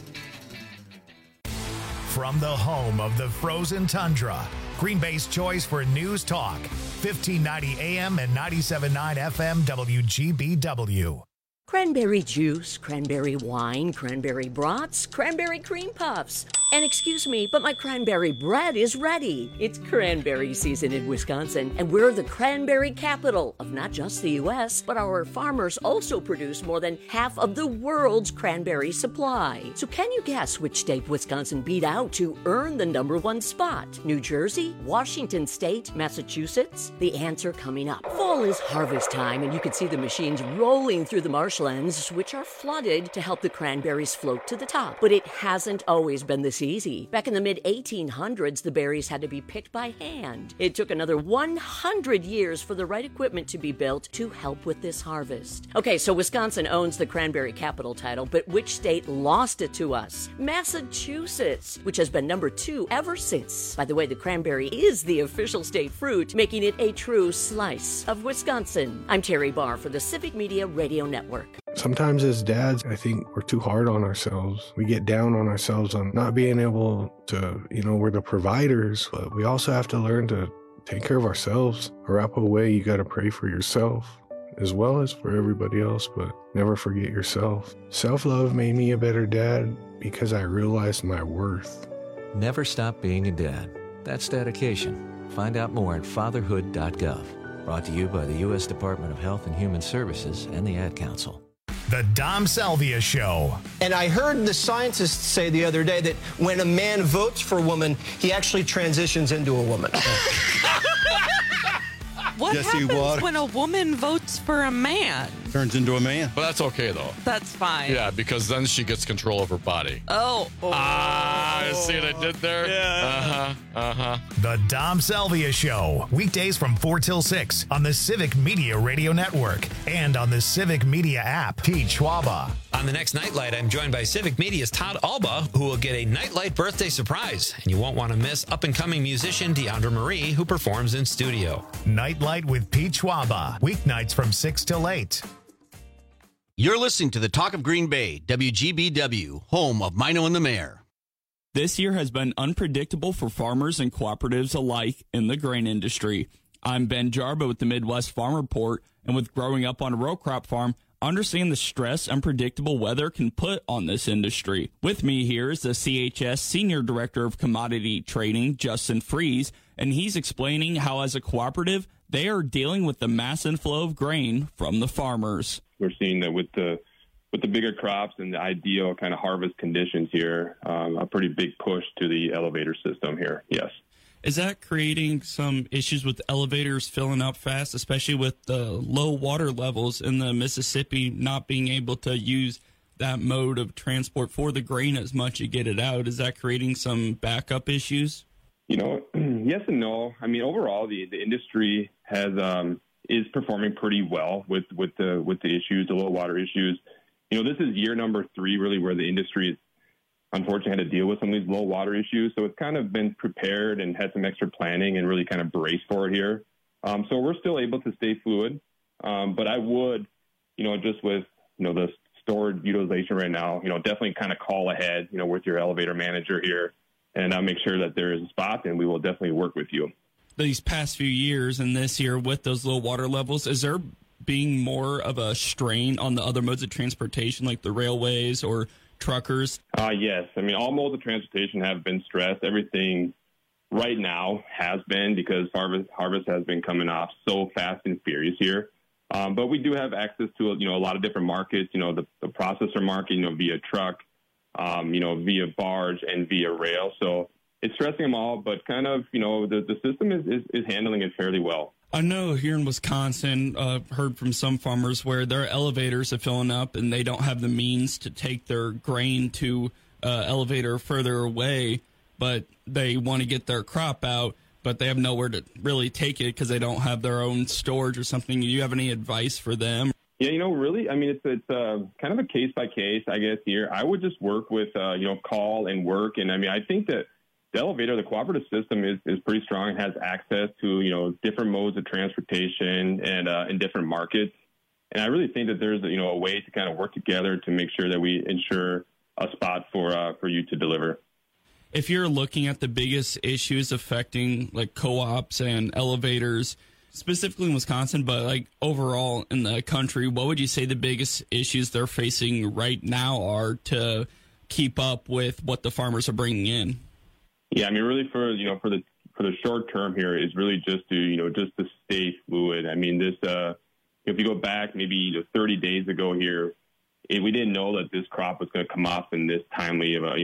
From the home of the frozen tundra, Green Bay's choice for news talk, 1590 AM and 97.9 FM WGBW.
Cranberry juice, cranberry wine, cranberry brats, cranberry cream puffs. And excuse me, but my cranberry bread is ready. It's cranberry season in Wisconsin, and we're the cranberry capital of not just the U.S., but our farmers also produce more than half of the world's cranberry supply. So can you guess which state Wisconsin beat out to earn the #1 spot? New Jersey, Washington State, Massachusetts? The answer coming up. Fall is harvest time, and you can see the machines rolling through the marshlands, which are flooded to help the cranberries float to the top. But it hasn't always been this easy. Back in the mid-1800s, the berries had to be picked by hand. It took another 100 years for the right equipment to be built to help with this harvest. Okay, so Wisconsin owns the cranberry capital title, but which state lost it to us? Massachusetts, which has been #2 ever since. By the way, the cranberry is the official state fruit, making it a true slice of Wisconsin. I'm Terry Barr for the Civic Media Radio Network.
Sometimes as dads, I think we're too hard on ourselves. We get down on ourselves on not being able to, we're the providers, but we also have to learn to take care of ourselves. Wrap away, you got to pray for yourself as well as for everybody else, but never forget yourself. Self-love made me a better dad because I realized my worth.
Never stop being a dad. That's dedication. Find out more at fatherhood.gov.
Brought to you by the U.S. Department of Health and Human Services and the Ad Council.
The Dom Salvia Show.
And I heard the scientists say the other day that when a man votes for a woman, he actually transitions into a woman.
What happens when a woman votes for a man?
Turns into a man. But that's okay, though.
That's fine.
Yeah, because then she gets control of her body.
Oh.
See what I did there?
Yeah.
The Dom Salvia Show. Weekdays from 4 till 6 on the Civic Media Radio Network and on the Civic Media app. Pete Schwaba.
On the next Nightlight, I'm joined by Civic Media's Todd Alba, who will get a Nightlight birthday surprise. And you won't want to miss up-and-coming musician Deandra Marie, who performs in studio.
Nightlight with Pete Schwaba. Weeknights from 6 till 8.
You're listening to the Talk of Green Bay, WGBW, home of Mino and the Mayor.
This year has been unpredictable for farmers and cooperatives alike in the grain industry. I'm Ben Jarba with the Midwest Farm Report, and with growing up on a row crop farm, I understand the stress unpredictable weather can put on this industry. With me here is the CHS Senior Director of Commodity Trading, Justin Fries, and he's explaining how as a cooperative, they are dealing with the mass inflow of grain from the farmers.
We're seeing that with the bigger crops and the ideal kind of harvest conditions here, a pretty big push to the elevator system here, yes.
Is that creating some issues with elevators filling up fast, especially with the low water levels in the Mississippi, not being able to use that mode of transport for the grain as much to get it out? Is that creating some backup issues?
You know, yes and no. I mean, overall, the industry is performing pretty well with the issues, the low water issues. You know, this is year number 3, really, where the industry has unfortunately had to deal with some of these low water issues. So it's kind of been prepared and had some extra planning and really kind of braced for it here. So we're still able to stay fluid. But I would, you know, just with, you know, the stored utilization right now, you know, definitely kind of call ahead, you know, with your elevator manager here and make sure that there is a spot, and we will definitely work with you.
These past few years and this year with those low water levels, is there being more of a strain on the other modes of transportation, like the railways or truckers?
Yes. I mean, all modes of transportation have been stressed. Everything right now has been, because harvest has been coming off so fast and furious here. But we do have access to, you know, a lot of different markets, you know, the processor market, you know, via truck, you know, via barge and via rail. So it's stressing them all, but kind of, you know, the system is handling it fairly well.
I know here in Wisconsin, heard from some farmers where their elevators are filling up and they don't have the means to take their grain to elevator further away, but they want to get their crop out, but they have nowhere to really take it because they don't have their own storage or something. Do you have any advice for them?
Yeah, you know, really, I mean, it's kind of a case by case, I guess, here. I would just work with, you know, call and work. And I mean, I think that the elevator, the cooperative system is pretty strong and has access to, you know, different modes of transportation and in different markets. And I really think that there's, you know, a way to kind of work together to make sure that we ensure a spot for you to deliver.
If you're looking at the biggest issues affecting like co-ops and elevators, specifically in Wisconsin, but like overall in the country, what would you say the biggest issues they're facing right now are to keep up with what the farmers are bringing in?
Yeah, I mean, really for the short term here is really just to stay fluid. I mean, this if you go back maybe 30 days ago here, we didn't know that this crop was going to come off in this timely of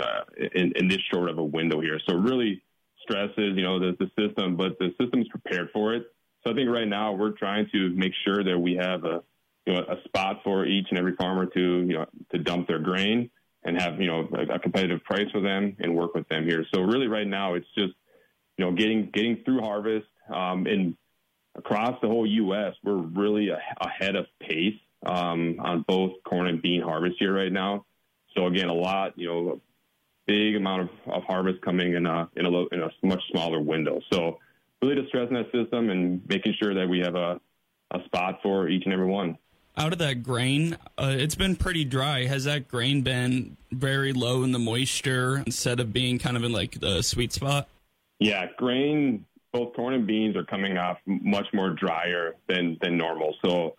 in this short of a window here. So it really stresses the system, but the system's prepared for it. So I think right now we're trying to make sure that we have a spot for each and every farmer to dump their grain and have, a competitive price for them and work with them here. So really right now it's just, getting through harvest, and across the whole U.S., we're really ahead of pace, on both corn and bean harvest here right now. So again, a big amount of harvest coming in a much smaller window. So really just stressing that system and making sure that we have a spot for each and every one.
Out of that grain, it's been pretty dry. Has that grain been very low in the moisture instead of being kind of in like the sweet spot? Yeah,
grain, both corn and beans are coming off much more drier than normal. So,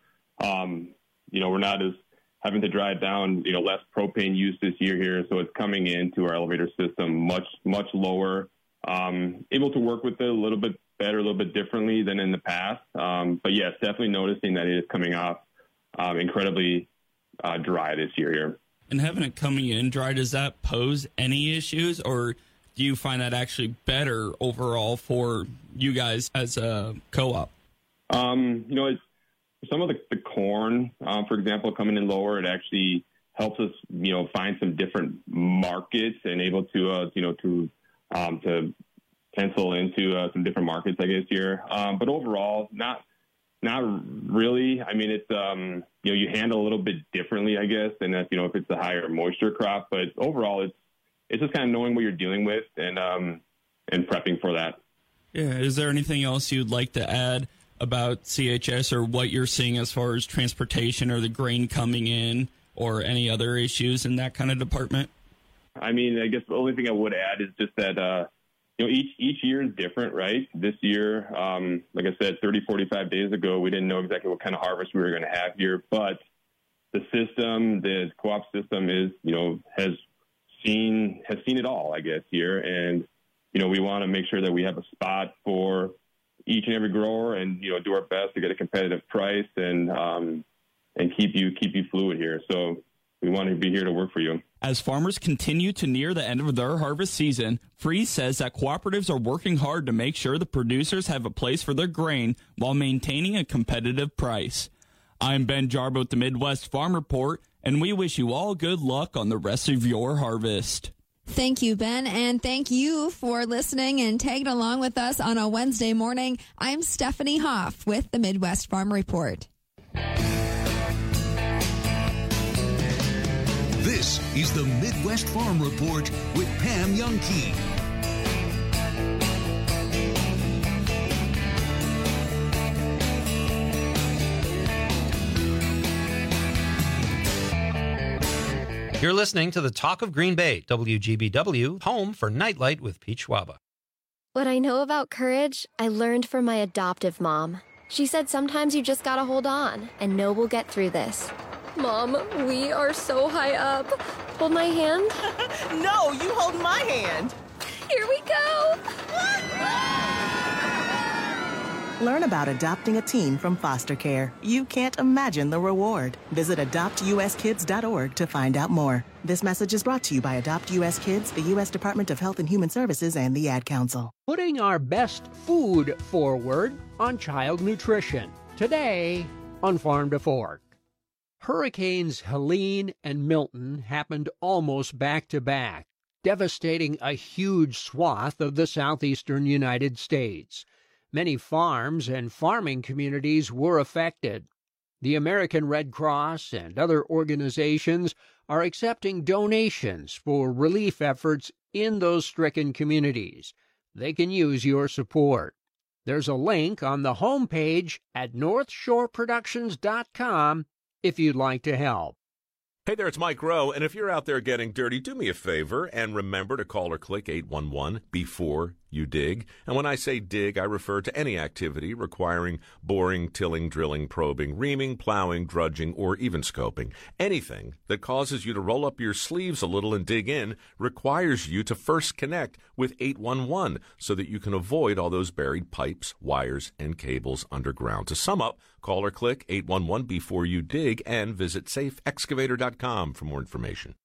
we're not as having to dry it down, less propane use this year here. So it's coming into our elevator system much lower, able to work with it a little bit better, a little bit differently than in the past. But yes, definitely noticing that it is coming off incredibly dry this year here.
And having it coming in dry, does that pose any issues, or do you find that actually better overall for you guys as a co-op?
It's some of the corn, for example, coming in lower, it actually helps us, find some different markets and able to, to pencil into some different markets, I guess, here. But overall, not really. I mean, it's, you handle a little bit differently, I guess, than if it's a higher moisture crop. But overall, it's just kind of knowing what you're dealing with and prepping for that.
Yeah. Is there anything else you'd like to add about CHS or what you're seeing as far as transportation or the grain coming in or any other issues in that kind of department?
I mean, I guess the only thing I would add is just that, each year is different, right? This year, like I said, 30, 45 days ago, we didn't know exactly what kind of harvest we were going to have here, but the system, the co-op system is, has seen it all, I guess, here. And, we want to make sure that we have a spot for each and every grower and, do our best to get a competitive price and keep you fluid here. So we want to be here to work for you.
As farmers continue to near the end of their harvest season, Freeze says that cooperatives are working hard to make sure the producers have a place for their grain while maintaining a competitive price. I'm Ben Jarbo with the Midwest Farm Report, and we wish you all good luck on the rest of your harvest.
Thank you, Ben, and thank you for listening and tagging along with us on a Wednesday morning. I'm Stephanie Hoff with the Midwest Farm Report.
This is the Midwest Farm Report with Pam Youngkey.
You're listening to the Talk of Green Bay, WGBW, home for Nightlight with Pete Schwaba.
What I know about courage, I learned from my adoptive mom. She said sometimes you just gotta hold on and know we'll get through this. Mom, we are so high up. Hold my hand.
No, you hold my hand.
Here we go.
Learn about adopting a teen from foster care. You can't imagine the reward. Visit adoptuskids.org to find out more. This message is brought to you by Adopt U.S. Kids, the U.S. Department of Health and Human Services, and the Ad Council.
Putting our best food forward on child nutrition. Today on Farm to Fork. Hurricanes Helene and Milton happened almost back-to-back, devastating a huge swath of the southeastern United States. Many farms and farming communities were affected. The American Red Cross and other organizations are accepting donations for relief efforts in those stricken communities. They can use your support. There's a link on the homepage at northshoreproductions.com if you'd like to help.
Hey there, it's Mike Rowe, and if you're out there getting dirty, do me a favor and remember to call or click 811 before you dig. And when I say dig, I refer to any activity requiring boring, tilling, drilling, probing, reaming, plowing, drudging, or even scoping. Anything that causes you to roll up your sleeves a little and dig in requires you to first connect with 811 so that you can avoid all those buried pipes, wires, and cables underground. To sum up, call or click 811 before you dig and visit safeexcavator.com for more information.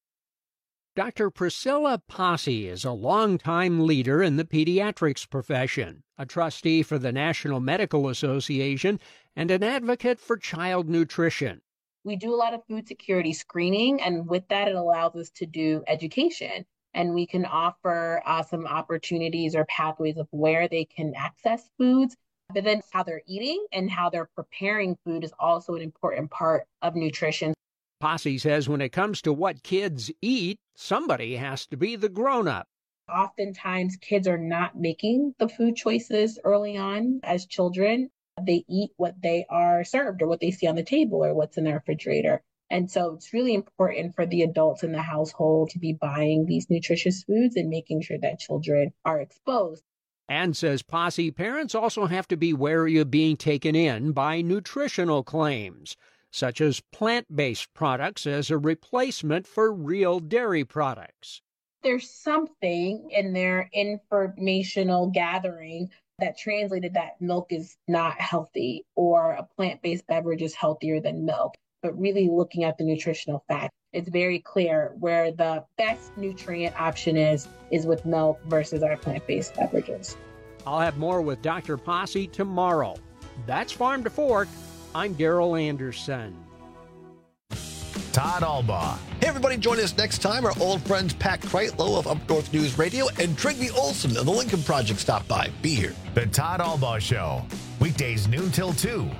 Dr. Priscilla Posse is a longtime leader in the pediatrics profession, a trustee for the National Medical Association, and an advocate for child nutrition.
We do a lot of food security screening, and with that, it allows us to do education. And we can offer some opportunities or pathways of where they can access foods. But then how they're eating and how they're preparing food is also an important part of nutrition.
Posse says when it comes to what kids eat, somebody has to be the grown-up.
Oftentimes, kids are not making the food choices early on as children. They eat what they are served or what they see on the table or what's in their refrigerator. And so it's really important for the adults in the household to be buying these nutritious foods and making sure that children are exposed.
And says Posse, parents also have to be wary of being taken in by nutritional claims, such as plant-based products as a replacement for real dairy products.
There's something in their informational gathering that translated that milk is not healthy or a plant-based beverage is healthier than milk, but really looking at the nutritional facts. It's very clear where the best nutrient option is with milk versus our plant-based beverages.
I'll have more with Dr. Posse tomorrow. That's Farm to Fork. I'm Daryl Anderson.
Todd Albaugh.
Hey, everybody, join us next time. Our old friends Pat Kreitlow of Up North News Radio and Trygve Olson of the Lincoln Project stop by. Be here.
The Todd Albaugh Show. Weekdays noon till 2.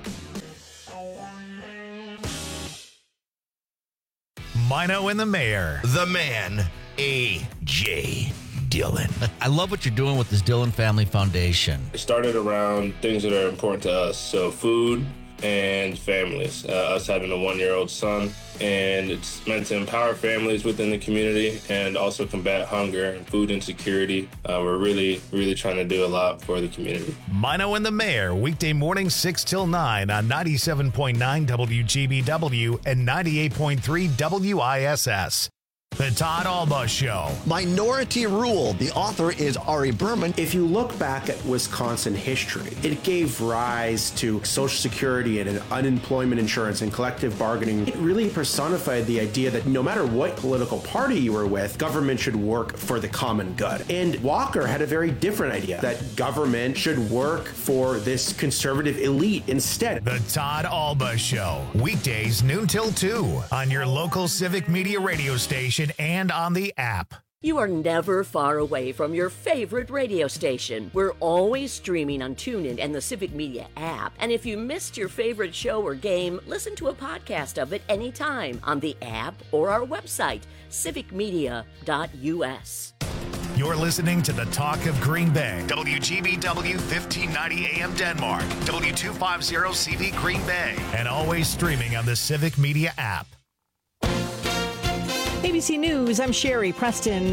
Mino and the Mayor.
The man, A.J. Dillon.
I love what you're doing with this Dillon Family Foundation.
It started around things that are important to us. So food and families. Us having a 1-year-old son. And it's meant to empower families within the community and also combat hunger and food insecurity. We're really, really trying to do a lot for the community.
Mino and the Mayor, weekday mornings 6 till 9 on 97.9 WGBW and 98.3 WISS. The Todd Albaugh Show.
Minority Rule. The author is Ari Berman.
If you look back at Wisconsin history, it gave rise to Social Security and unemployment insurance and collective bargaining. It really personified the idea that no matter what political party you were with, government should work for the common good. And Walker had a very different idea, that government should work for this conservative elite instead.
The Todd Albaugh Show. Weekdays noon till 2 on your local Civic Media radio station and on the app.
You are never far away from your favorite radio station. We're always streaming on TuneIn and the Civic Media app. And if you missed your favorite show or game, listen to a podcast of it anytime on the app or our website, civicmedia.us.
You're listening to the Talk of Green Bay. WGBW 1590 AM Denmark, W250 CV Green Bay, and always streaming on the Civic Media app.
ABC News, I'm Sherry Preston.